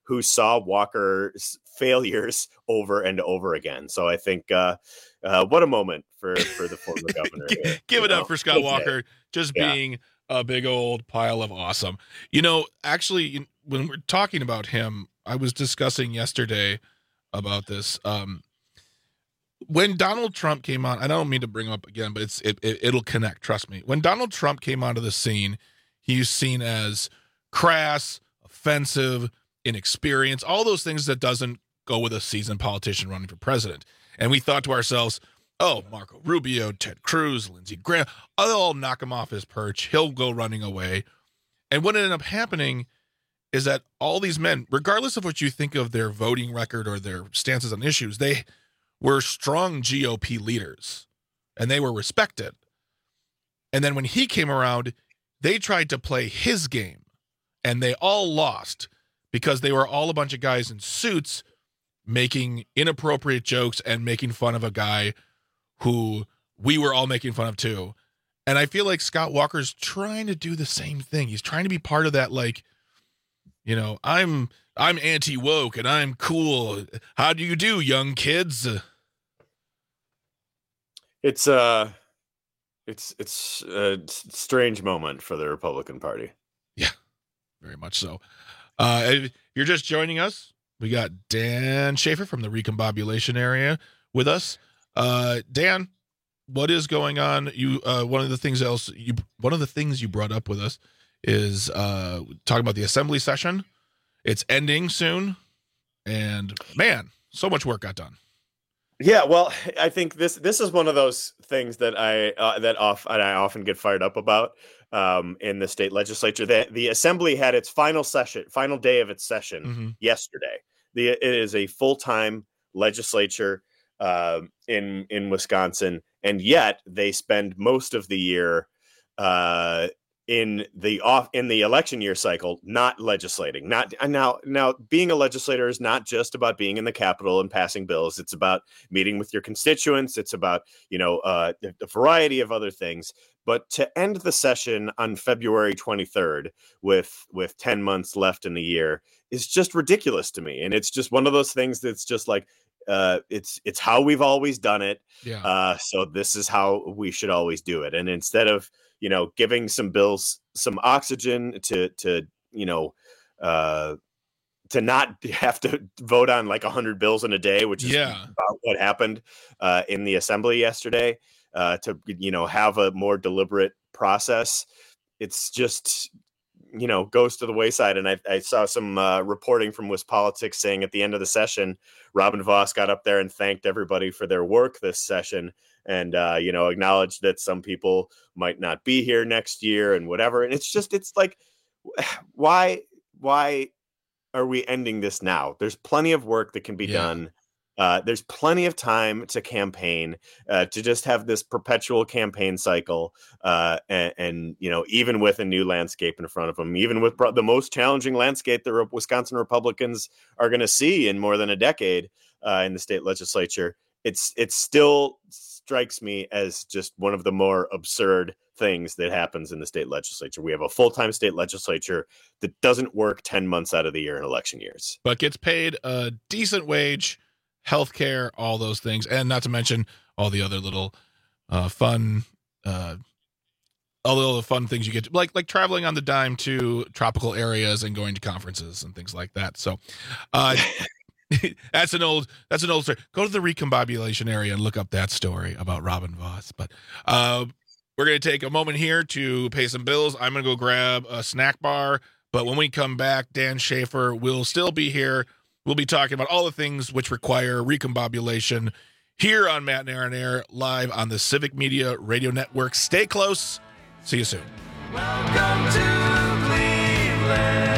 who saw Walker's failures over and over again. So I think uh, uh, what a moment for, for the former governor. Give, give it know? up for Scott Walker, just yeah. being a big old pile of awesome. You know, actually, when we're talking about him, I was discussing yesterday about this. Um, when Donald Trump came on, I don't mean to bring him up again, but it's it, it, it'll connect, trust me. When Donald Trump came onto the scene, he's seen as crass, offensive, inexperienced, all those things that doesn't go with a seasoned politician running for president. And we thought to ourselves, oh, Marco Rubio, Ted Cruz, Lindsey Graham, I'll knock him off his perch. He'll go running away. And what ended up happening is that all these men, regardless of what you think of their voting record or their stances on issues, they were strong G O P leaders and they were respected. And then when he came around, they tried to play his game and they all lost because they were all a bunch of guys in suits making inappropriate jokes and making fun of a guy who we were all making fun of too. And I feel like Scott Walker's trying to do the same thing. He's trying to be part of that, like, you know, I'm I'm anti-woke and I'm cool. How do you do, young kids? It's uh it's it's a strange moment for the Republican Party. Yeah, very much so. Uh, if you're just joining us, we got Dan Schaefer from the Recombobulation area with us. Uh, Dan, what is going on? You uh, one of the things else you one of the things you brought up with us is uh, talking about the assembly session. It's ending soon, and man, so much work got done. Yeah, well, I think this this is one of those things that I uh, that off and I often get fired up about um, in the state legislature. The, the assembly had its final session, final day of its session mm-hmm. yesterday. The, it is a full time legislature uh, in in Wisconsin, and yet they spend most of the year uh, in the off in the election year cycle not legislating. Not now now being a legislator is not just about being in the Capitol and passing bills. It's about meeting with your constituents. It's about, you know, uh, a variety of other things. But to end the session on February twenty-third with with ten months left in the year is just ridiculous to me. And it's just one of those things that's just like, uh, it's it's how we've always done it. Yeah. Uh, so this is how we should always do it. And instead of, you know, giving some bills some oxygen to to, you know, uh, to not have to vote on like one hundred bills in a day, which is yeah. about what happened uh, in the assembly yesterday, uh, to, you know, have a more deliberate process. It's just, you know, goes to the wayside. And I, I saw some uh, reporting from WisPolitics saying at the end of the session, Robin Vos got up there and thanked everybody for their work this session. And, uh, you know, acknowledged that some people might not be here next year and whatever. And it's just, it's like, why, why are we ending this now? There's plenty of work that can be yeah. done. Uh, there's plenty of time to campaign, uh, to just have this perpetual campaign cycle. Uh, and, and, you know, even with a new landscape in front of them, even with pro- the most challenging landscape that Re- Wisconsin Republicans are going to see in more than a decade uh, in the state legislature, it's it's still strikes me as just one of the more absurd things that happens in the state legislature. We have a full-time state legislature that doesn't work ten months out of the year in election years, but gets paid a decent wage, healthcare, all those things, and not to mention all the other little uh, fun, uh, all the little fun things you get, to, like like traveling on the dime to tropical areas and going to conferences and things like that. So, uh, that's an old that's an old story. Go to the Recombobulation area and look up that story about Robin Vos. But uh, we're going to take a moment here to pay some bills. I'm going to go grab a snack bar. But when we come back, Dan Schaefer will still be here. We'll be talking about all the things which require recombobulation here on Matt and Aaron Air, live on the Civic Media Radio Network. Stay close. See you soon. Welcome to Cleveland.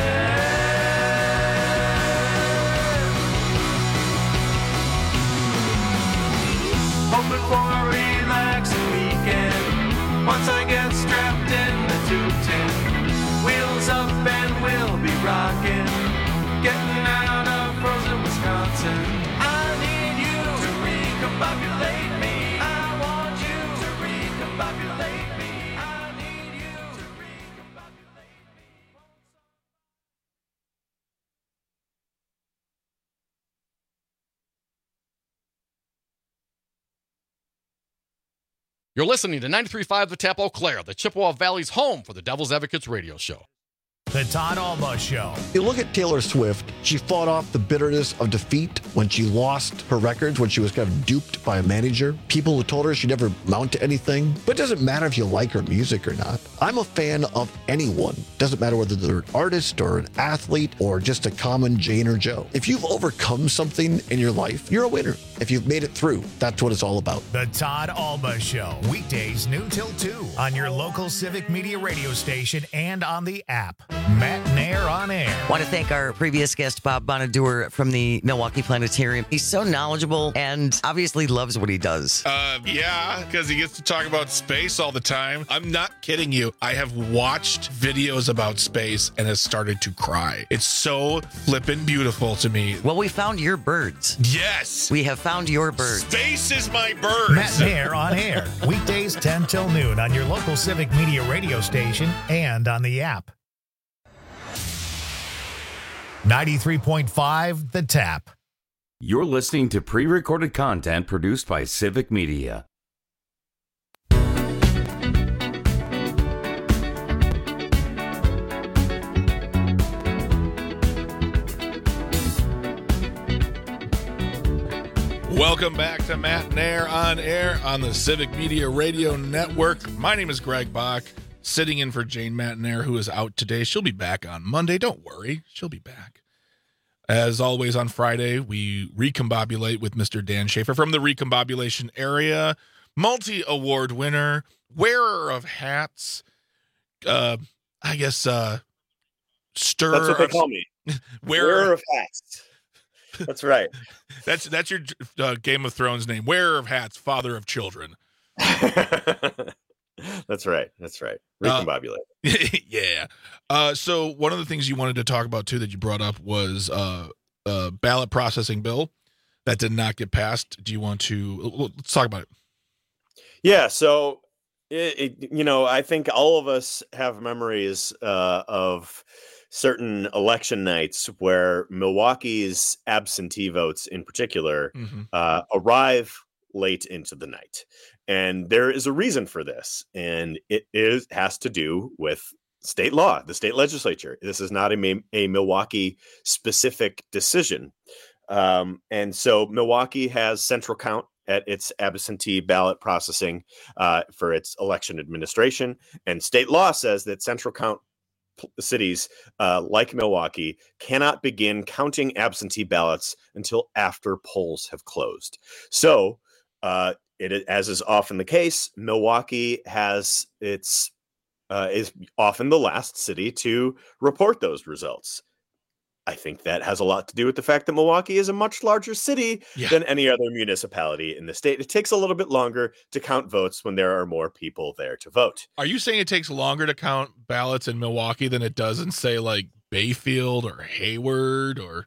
Hoping for a relaxing weekend. Once I get strapped in the two ten, wheels up and we'll be rocking, getting out of frozen Wisconsin. I need you to recombobulate me. I want you to recombobulate me. I need you to recombobulate me. You're listening to ninety-three point five The Tap Eau Claire, the Chippewa Valley's home for the Devil's Advocates radio show. The Todd Alba Show. You look at Taylor Swift, she fought off the bitterness of defeat when she lost her records, when she was kind of duped by a manager. People who told her she'd never mount to anything. But it doesn't matter if you like her music or not. I'm a fan of anyone. Doesn't matter whether they're an artist or an athlete or just a common Jane or Joe. If you've overcome something in your life, you're a winner. If you've made it through, that's what it's all about. The Todd Alba Show. Weekdays noon till two on your local Civic Media radio station and on the app. Matt Nair on air. Want to thank our previous guest, Bob Bonaduer from the Milwaukee Planetarium. He's so knowledgeable and obviously loves what he does. Uh, yeah, because he gets to talk about space all the time. I'm not kidding you. I have watched videos about space and has started to cry. It's so flippin' beautiful to me. Well, we found your birds. Yes. We have found your birds. Space is my birds. Matt Nair on air. Weekdays ten till noon on your local Civic Media radio station and on the app. ninety-three point five The Tap. You're listening to pre-recorded content produced by Civic Media. Welcome back to Matt Nair on air on the Civic Media Radio Network. My name is Greg Bach, sitting in for Jane Matt Nair, who is out today. She'll be back on Monday. Don't worry, she'll be back. As always, on Friday, we recombobulate with Mister Dan Schaefer from the recombobulation area, multi-award winner, wearer of hats, uh, I guess, uh, stir. That's what they call me. Wearer, wearer of hats. That's right. That's that's your uh, Game of Thrones name. Wearer of hats, father of children. That's right. That's right. Recombobulate. Uh, yeah. Uh, so one of the things you wanted to talk about too that you brought up was uh, a ballot processing bill that did not get passed. Do you want to let's talk about it? Yeah. So it, it, you know, I think all of us have memories uh, of certain election nights where Milwaukee's absentee votes in particular mm-hmm. uh, arrive late into the night. And there is a reason for this. And it is has to do with state law, the state legislature. This is not a, a Milwaukee specific decision. Um, and so Milwaukee has central count at its absentee ballot processing uh, for its election administration. And state law says that central count cities uh, like Milwaukee cannot begin counting absentee ballots until after polls have closed. So uh, it, as is often the case, Milwaukee has its uh, is often the last city to report those results. I think that has a lot to do with the fact that Milwaukee is a much larger city yeah. than any other municipality in the state. It takes a little bit longer to count votes when there are more people there to vote. Are you saying it takes longer to count ballots in Milwaukee than it does in, say, like Bayfield or Hayward? Or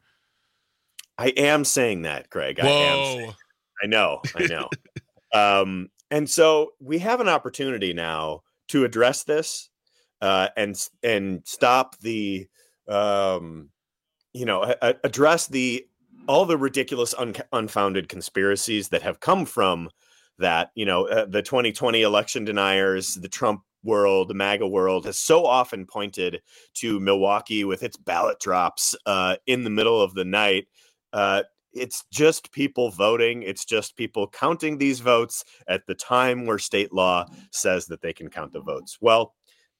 I am saying that, Greg. Whoa. I am saying, I know, I know. um, and so we have an opportunity now to address this uh, and and stop the um, you know, a- address the all the ridiculous, un- unfounded conspiracies that have come from that. You know, uh, the twenty twenty election deniers, the Trump world, the MAGA world has so often pointed to Milwaukee with its ballot drops uh, in the middle of the night. Uh, it's just people voting. It's just people counting these votes at the time where state law says that they can count the votes. Well,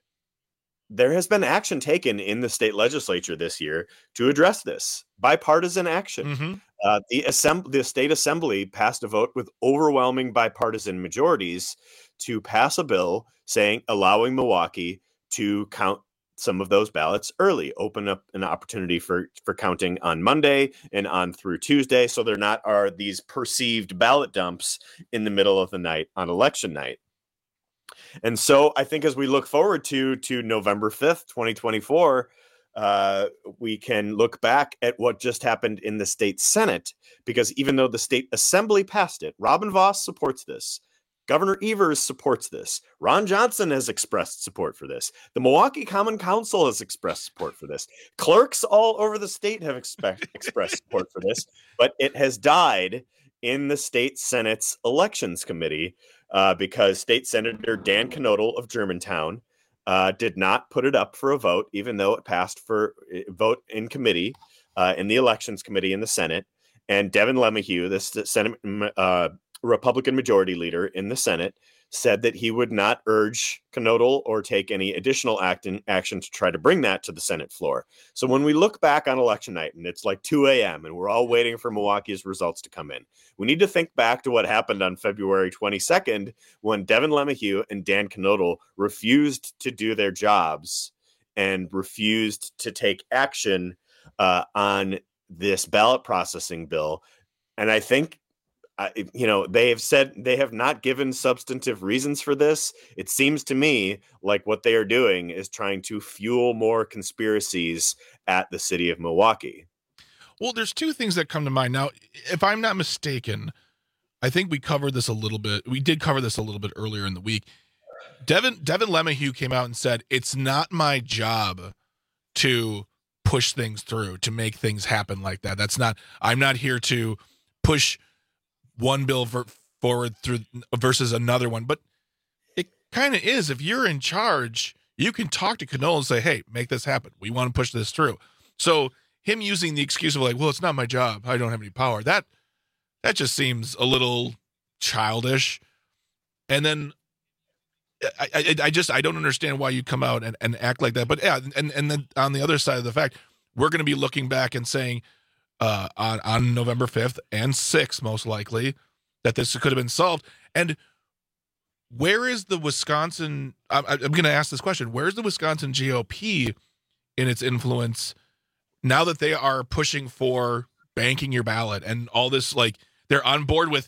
there has been action taken in the state legislature this year to address this. Bipartisan action. Mm-hmm. Uh, the, assemb- the state assembly passed a vote with overwhelming bipartisan majorities to pass a bill saying allowing Milwaukee to count some of those ballots early, open up an opportunity for, for counting on Monday and on through Tuesday. So there not are these perceived ballot dumps in the middle of the night on election night. And so I think as we look forward to to November fifth, twenty twenty-four, uh, we can look back at what just happened in the state Senate, because even though the state assembly passed it, Robin Vos supports this. Governor Evers supports this. Ron Johnson has expressed support for this. The Milwaukee Common Council has expressed support for this. Clerks all over the state have expect, expressed support for this, but it has died in the state Senate's elections committee uh, because State Senator Dan Knodel of Germantown uh, did not put it up for a vote, even though it passed for a vote in committee, uh, in the elections committee in the Senate. And Devin LeMahieu, the Senate uh, Republican majority leader in the Senate, said that he would not urge Knodel or take any additional act in, action to try to bring that to the Senate floor. So when we look back on election night and it's like two a.m. and we're all waiting for Milwaukee's results to come in, we need to think back to what happened on February twenty-second when Devin LeMahieu and Dan Knodel refused to do their jobs and refused to take action uh, on this ballot processing bill. And I think Uh, you know, they have said they have not given substantive reasons for this. It seems to me like what they are doing is trying to fuel more conspiracies at the city of Milwaukee. Well, there's two things that come to mind. Now, if I'm not mistaken, I think we covered this a little bit. We did cover this a little bit earlier in the week. Devin, Devin LeMahieu came out and said, it's not my job to push things through, to make things happen like that. That's not, I'm not here to push one bill for, forward through versus another one, but it kind of is. If you're in charge, you can talk to Knodel and say, hey, make this happen. We want to push this through. So him using the excuse of like, well, it's not my job, I don't have any power. That, that just seems a little childish. And then I, I, I just, I don't understand why you come out and, and act like that. But yeah. And, and then on the other side of the fact, we're going to be looking back and saying, Uh, on, on November fifth and sixth, most likely, that this could have been solved. And where is the Wisconsin, I, I'm going to ask this question, where's the Wisconsin G O P in its influence now that they are pushing for banking your ballot and all this, like, they're on board with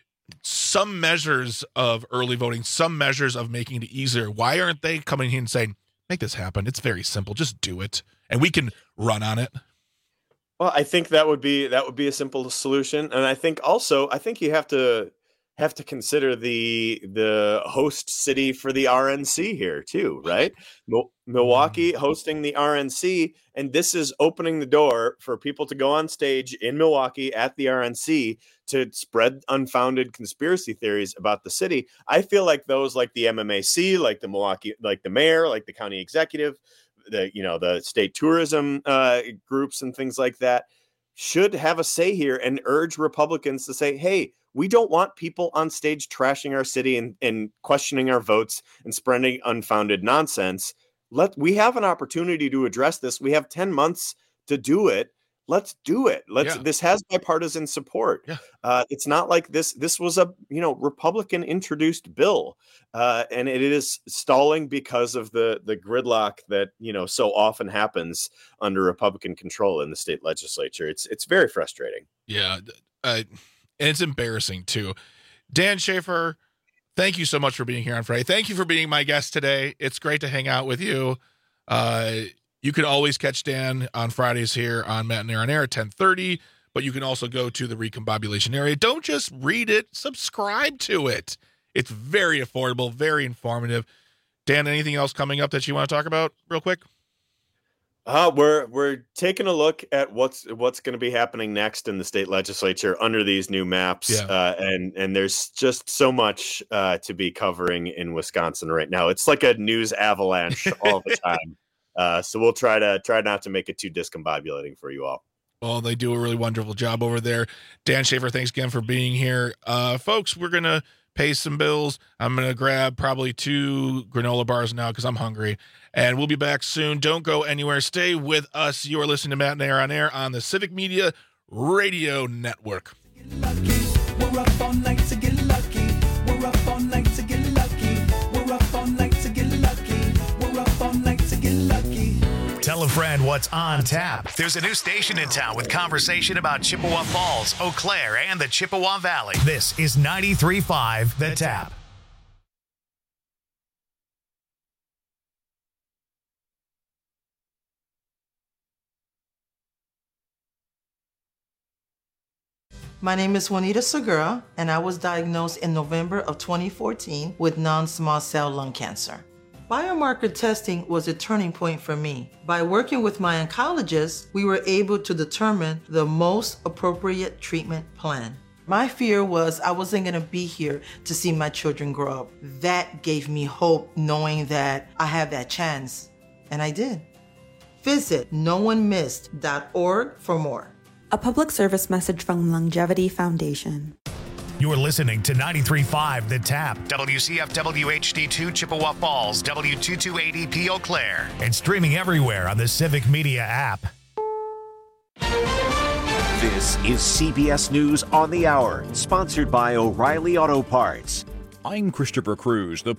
some measures of early voting, some measures of making it easier. Why aren't they coming in and saying, make this happen? It's very simple. Just do it. And we can run on it. Well, I think that would be that would be a simple solution, and I think also I think you have to have to consider the the host city for the R N C here too, right? Mil- Milwaukee hosting the R N C, and this is opening the door for people to go on stage in Milwaukee at the R N C to spread unfounded conspiracy theories about the city. I feel like those, like the M M A C, like the Milwaukee, like the mayor, like the county executive, the, you know, the state tourism uh, groups and things like that should have a say here and urge Republicans to say, hey, we don't want people on stage trashing our city and, and questioning our votes and spreading unfounded nonsense. Let we have an opportunity to address this. We have ten months to do it. Let's do it. Let's. Yeah. This has bipartisan support. Yeah. Uh, it's not like this. This was a you know Republican introduced bill, uh, and it is stalling because of the the gridlock that you know so often happens under Republican control in the state legislature. It's it's very frustrating. Yeah, uh, and it's embarrassing too. Dan Schaefer, thank you so much for being here on Friday. Thank you for being my guest today. It's great to hang out with you. Uh, You can always catch Dan on Fridays here on Matt and Aaron Air at ten thirty, but you can also go to the Recombobulation Area. Don't just read it, subscribe to it. It's very affordable, very informative. Dan, anything else coming up that you want to talk about real quick? Uh, we're we're taking a look at what's what's going to be happening next in the state legislature under these new maps, yeah. uh, and and there's just so much uh, to be covering in Wisconsin right now. It's like a news avalanche all the time. Uh, so we'll try to try not to make it too discombobulating for you all. Well, they do a really wonderful job over there. Dan Schaefer, thanks again for being here. Uh, folks, we're going to pay some bills. I'm going to grab probably two granola bars now because I'm hungry. And we'll be back soon. Don't go anywhere. Stay with us. You are listening to Matt and Aaron on Air on the Civic Media Radio Network. We're up all night to get lucky. We're up all night to get lucky. We're up all night to get lucky. We're up all night to get lucky. Tell a friend what's on tap. There's a new station in town with conversation about Chippewa Falls, Eau Claire, and the Chippewa Valley. This is ninety-three point five The Tap. My name is Juanita Segura, and I was diagnosed in November of twenty fourteen with non-small cell lung cancer. Biomarker testing was a turning point for me. By working with my oncologist, we were able to determine the most appropriate treatment plan. My fear was I wasn't going to be here to see my children grow up. That gave me hope, knowing that I have that chance. And I did. Visit no one missed dot org for more. A public service message from Longevity Foundation. You're listening to ninety-three point five The Tap, W C F W H D two Chippewa Falls, W two two eight E P Eau Claire, and streaming everywhere on the Civic Media app. This is C B S News on the Hour, sponsored by O'Reilly Auto Parts. I'm Christopher Cruz. The